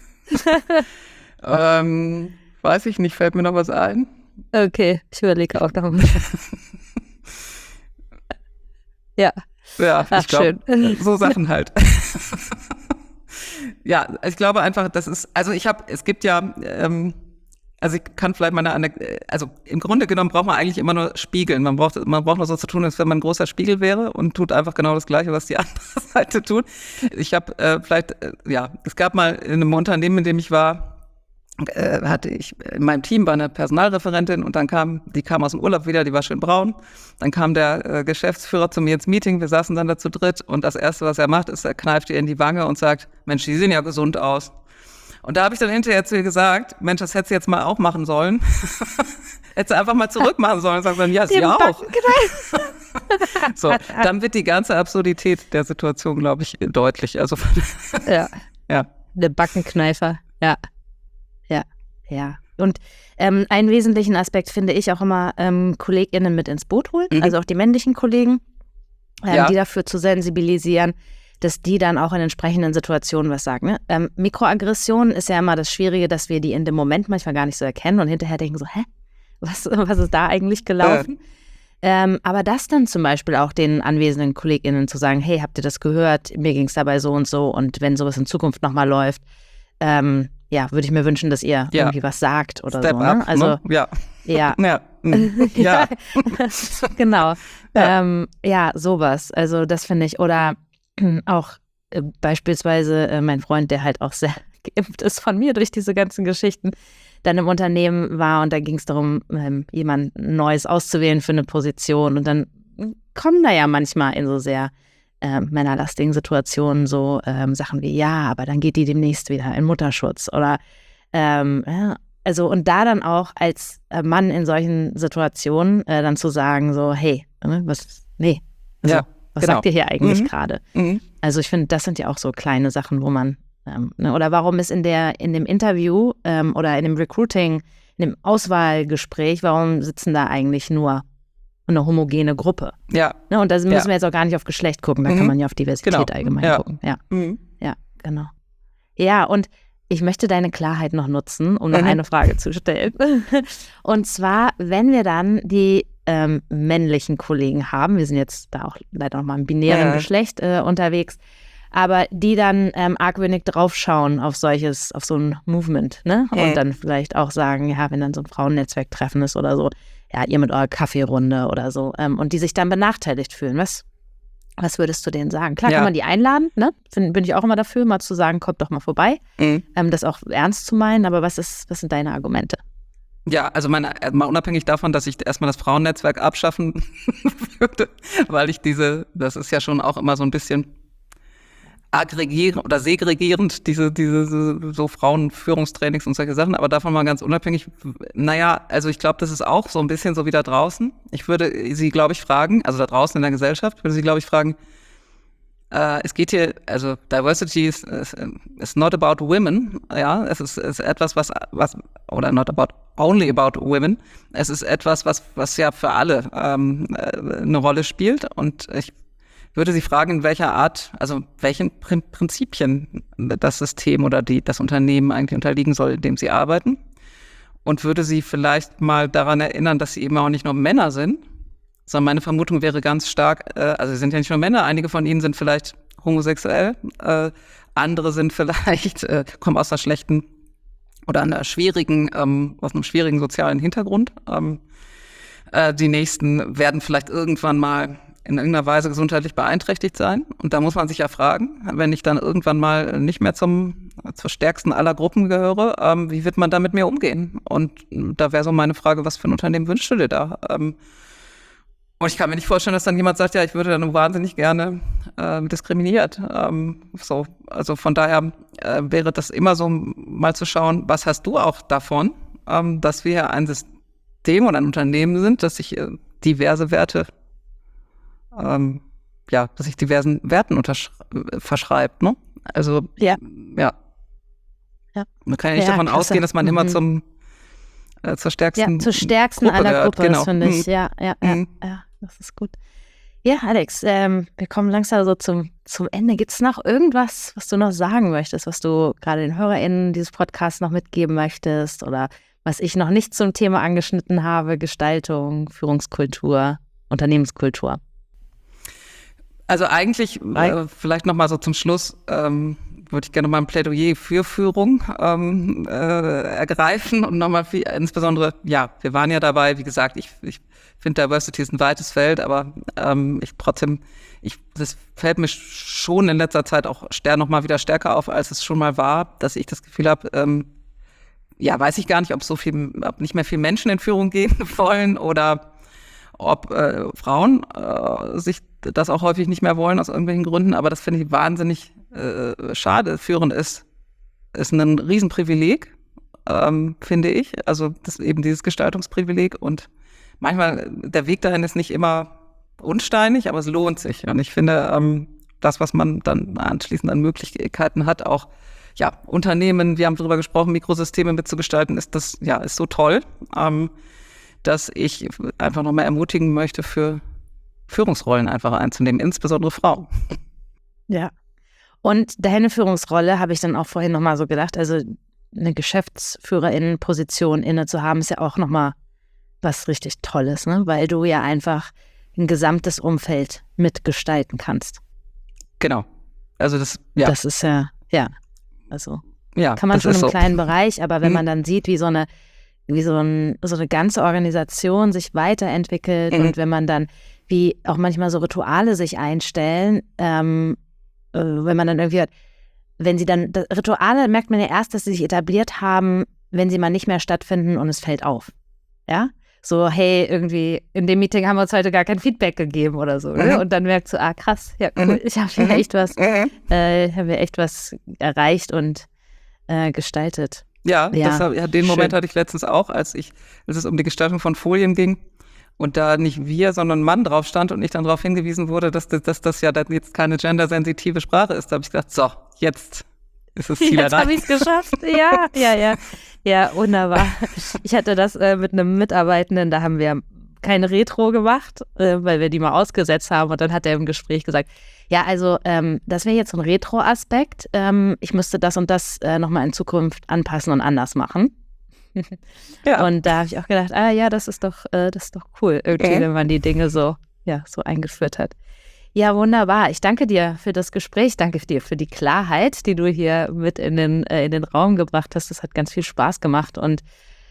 2? Weiß ich nicht, fällt mir noch was ein? Okay, ich überlege auch noch. Ja. Ja, ich glaube, so Sachen halt. Ja, ich glaube einfach, also ich kann vielleicht mal also im Grunde genommen braucht man eigentlich immer nur spiegeln. Man braucht nur so zu tun, als wenn man ein großer Spiegel wäre und tut einfach genau das Gleiche, was die andere Seite tut. Ich habe es gab mal in einem Unternehmen, in dem ich war, hatte ich in meinem Team war eine Personalreferentin und die kam aus dem Urlaub wieder, die war schön braun. Dann kam der Geschäftsführer zu mir ins Meeting, wir saßen dann da zu dritt und das Erste, was er macht, ist, er kneift ihr in die Wange und sagt, Mensch, die sehen ja gesund aus. Und da habe ich dann hinterher zu ihr gesagt, Mensch, das hätte sie jetzt mal auch machen sollen. Hätte sie einfach mal zurückmachen sollen und sagen sollen, ja, sie auch. So, dann wird die ganze Absurdität der Situation, glaube ich, deutlich. Also ja. Ja. Der Backenkneifer, ja. Ja. Und einen wesentlichen Aspekt finde ich auch immer, KollegInnen mit ins Boot holen, also auch die männlichen Kollegen, die dafür zu sensibilisieren, dass die dann auch in entsprechenden Situationen was sagen. Ne? Mikroaggression ist ja immer das Schwierige, dass wir die in dem Moment manchmal gar nicht so erkennen und hinterher denken so, was ist da eigentlich gelaufen? Aber das dann zum Beispiel auch den anwesenden KollegInnen zu sagen, hey, habt ihr das gehört? Mir ging es dabei so und wenn sowas in Zukunft nochmal läuft, würde ich mir wünschen, dass ihr irgendwie was sagt oder Step so. up, ne? Also, ne? Ja. Ja. Genau. Sowas. Also das finde ich. Oder auch beispielsweise mein Freund, der halt auch sehr geimpft ist von mir durch diese ganzen Geschichten, dann im Unternehmen war und da ging es darum, jemand Neues auszuwählen für eine Position und dann kommen da ja manchmal in so sehr männerlastigen Situationen so Sachen wie, ja, aber dann geht die demnächst wieder in Mutterschutz oder also und da dann auch als Mann in solchen Situationen dann zu sagen so, hey, was sagt ihr hier eigentlich gerade? Also ich finde, das sind ja auch so kleine Sachen, wo man oder warum ist in dem Interview oder in dem Recruiting, in dem Auswahlgespräch, warum sitzen da eigentlich nur eine homogene Gruppe? Ja. Und da müssen wir jetzt auch gar nicht auf Geschlecht gucken, da kann man ja auf Diversität allgemein gucken. Ja. Ja, genau. Ja, und ich möchte deine Klarheit noch nutzen, um noch eine Frage zu stellen. Und zwar, wenn wir dann die männlichen Kollegen haben, wir sind jetzt da auch leider noch mal im binären Geschlecht unterwegs, aber die dann argwöhnig draufschauen auf so ein Movement, ne? Und dann vielleicht auch sagen, ja, wenn dann so ein Frauennetzwerktreffen ist oder so, ja, ihr mit eurer Kaffeerunde oder so, und die sich dann benachteiligt fühlen. Was würdest du denen sagen? Klar kann man die einladen, ne? Bin ich auch immer dafür, mal zu sagen, kommt doch mal vorbei, das auch ernst zu meinen, aber was sind deine Argumente? Ja, also mal unabhängig davon, dass ich erstmal das Frauennetzwerk abschaffen würde, weil ich das ist ja schon auch immer so ein bisschen aggregierend oder segregierend, diese so Frauenführungstrainings und solche Sachen, aber davon mal ganz unabhängig, also ich glaube, das ist auch so ein bisschen so wie da draußen. Ich würde sie, glaube ich, fragen, also da draußen in der Gesellschaft, würde sie, glaube ich, fragen, es geht hier, also Diversity is not about women, ja, es ist etwas, was oder not about only about women, es ist etwas, was ja für alle eine Rolle spielt und ich würde sie fragen, in welcher Art, also welchen Prinzipien das System oder das Unternehmen eigentlich unterliegen soll, in dem sie arbeiten. Und würde sie vielleicht mal daran erinnern, dass sie eben auch nicht nur Männer sind, sondern meine Vermutung wäre ganz stark, also sie sind ja nicht nur Männer, einige von ihnen sind vielleicht homosexuell, andere sind vielleicht, kommen aus einer schlechten oder aus einem schwierigen sozialen Hintergrund. Die nächsten werden vielleicht irgendwann mal in irgendeiner Weise gesundheitlich beeinträchtigt sein. Und da muss man sich ja fragen, wenn ich dann irgendwann mal nicht mehr zur stärksten aller Gruppen gehöre, wie wird man da mit mir umgehen? Und da wäre so meine Frage, was für ein Unternehmen wünschst du dir da? Und ich kann mir nicht vorstellen, dass dann jemand sagt, ja, ich würde dann wahnsinnig gerne diskriminiert. Also von daher wäre das immer so, mal zu schauen, was hast du auch davon, dass wir ein System oder ein Unternehmen sind, das sich diverse Werte dass sich diversen Werten verschreibt, ne? Also, ja. Man kann ja nicht davon ausgehen, dass man immer zur stärksten Gruppe aller Gruppe, genau. Das finde ich. Ja, das ist gut. Ja, Alex, wir kommen langsam so zum Ende. Gibt es noch irgendwas, was du noch sagen möchtest, was du gerade den HörerInnen dieses Podcasts noch mitgeben möchtest oder was ich noch nicht zum Thema angeschnitten habe? Gestaltung, Führungskultur, Unternehmenskultur. Also eigentlich, vielleicht noch mal so zum Schluss, würde ich gerne noch mal ein Plädoyer für Führung ergreifen und nochmal insbesondere, wir waren ja dabei, wie gesagt, ich finde Diversity ist ein weites Feld, aber das fällt mir schon in letzter Zeit auch noch mal wieder stärker auf, als es schon mal war, dass ich das Gefühl habe, weiß ich gar nicht, ob nicht mehr viel Menschen in Führung gehen wollen oder ob Frauen sich das auch häufig nicht mehr wollen aus irgendwelchen Gründen, aber das finde ich wahnsinnig schade. Führen ist ein Riesenprivileg, finde ich. Also das ist eben dieses Gestaltungsprivileg und manchmal der Weg dahin ist nicht immer unsteinig, aber es lohnt sich. Und ich finde, das, was man dann anschließend an Möglichkeiten hat, auch Unternehmen, wir haben darüber gesprochen, Mikrosysteme mitzugestalten, ist so toll, dass ich einfach nochmal ermutigen möchte, für Führungsrollen einfach einzunehmen, insbesondere Frauen. Ja. Und deine Führungsrolle habe ich dann auch vorhin nochmal so gedacht, also eine Geschäftsführerin-Position inne zu haben, ist ja auch nochmal was richtig Tolles, ne? Weil du ja einfach ein gesamtes Umfeld mitgestalten kannst. Genau. Also das ist also kann man schon im kleinen Bereich, aber wenn man dann sieht, wie so eine ganze Organisation sich weiterentwickelt und wenn man dann, wie auch manchmal so Rituale sich einstellen, wenn man dann irgendwie hört, wenn sie dann, Rituale merkt man ja erst, dass sie sich etabliert haben, wenn sie mal nicht mehr stattfinden und es fällt auf. Ja? So, hey, irgendwie in dem Meeting haben wir uns heute gar kein Feedback gegeben oder so. Ne? Und dann merkst du, krass, ja cool, ich habe hier echt was erreicht und gestaltet. Ja, den Moment hatte ich letztens auch, als es um die Gestaltung von Folien ging und da nicht wir, sondern Mann drauf stand und ich dann darauf hingewiesen wurde, dass das ja dann jetzt keine gendersensitive Sprache ist. Da habe ich gedacht, so, jetzt ist das Ziel erreicht. Jetzt habe ich es geschafft. Ja. Ja, wunderbar. Ich hatte das mit einem Mitarbeitenden, da haben wir keine Retro gemacht, weil wir die mal ausgesetzt haben. Und dann hat er im Gespräch gesagt, ja, also das wäre jetzt so ein Retro-Aspekt. Ich müsste das und das nochmal in Zukunft anpassen und anders machen. Ja. Und da habe ich auch gedacht, das ist doch cool, irgendwie, wenn man die Dinge so eingeführt hat. Ja, wunderbar. Ich danke dir für das Gespräch. Danke dir für die Klarheit, die du hier mit in den Raum gebracht hast. Das hat ganz viel Spaß gemacht und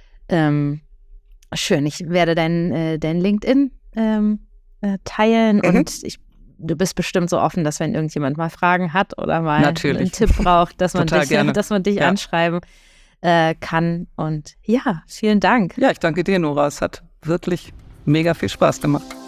schön. Ich werde dein LinkedIn teilen und du bist bestimmt so offen, dass wenn irgendjemand mal Fragen hat oder mal einen Tipp braucht, dass man dich anschreiben kann. Und ja, vielen Dank. Ja, ich danke dir, Nora. Es hat wirklich mega viel Spaß gemacht.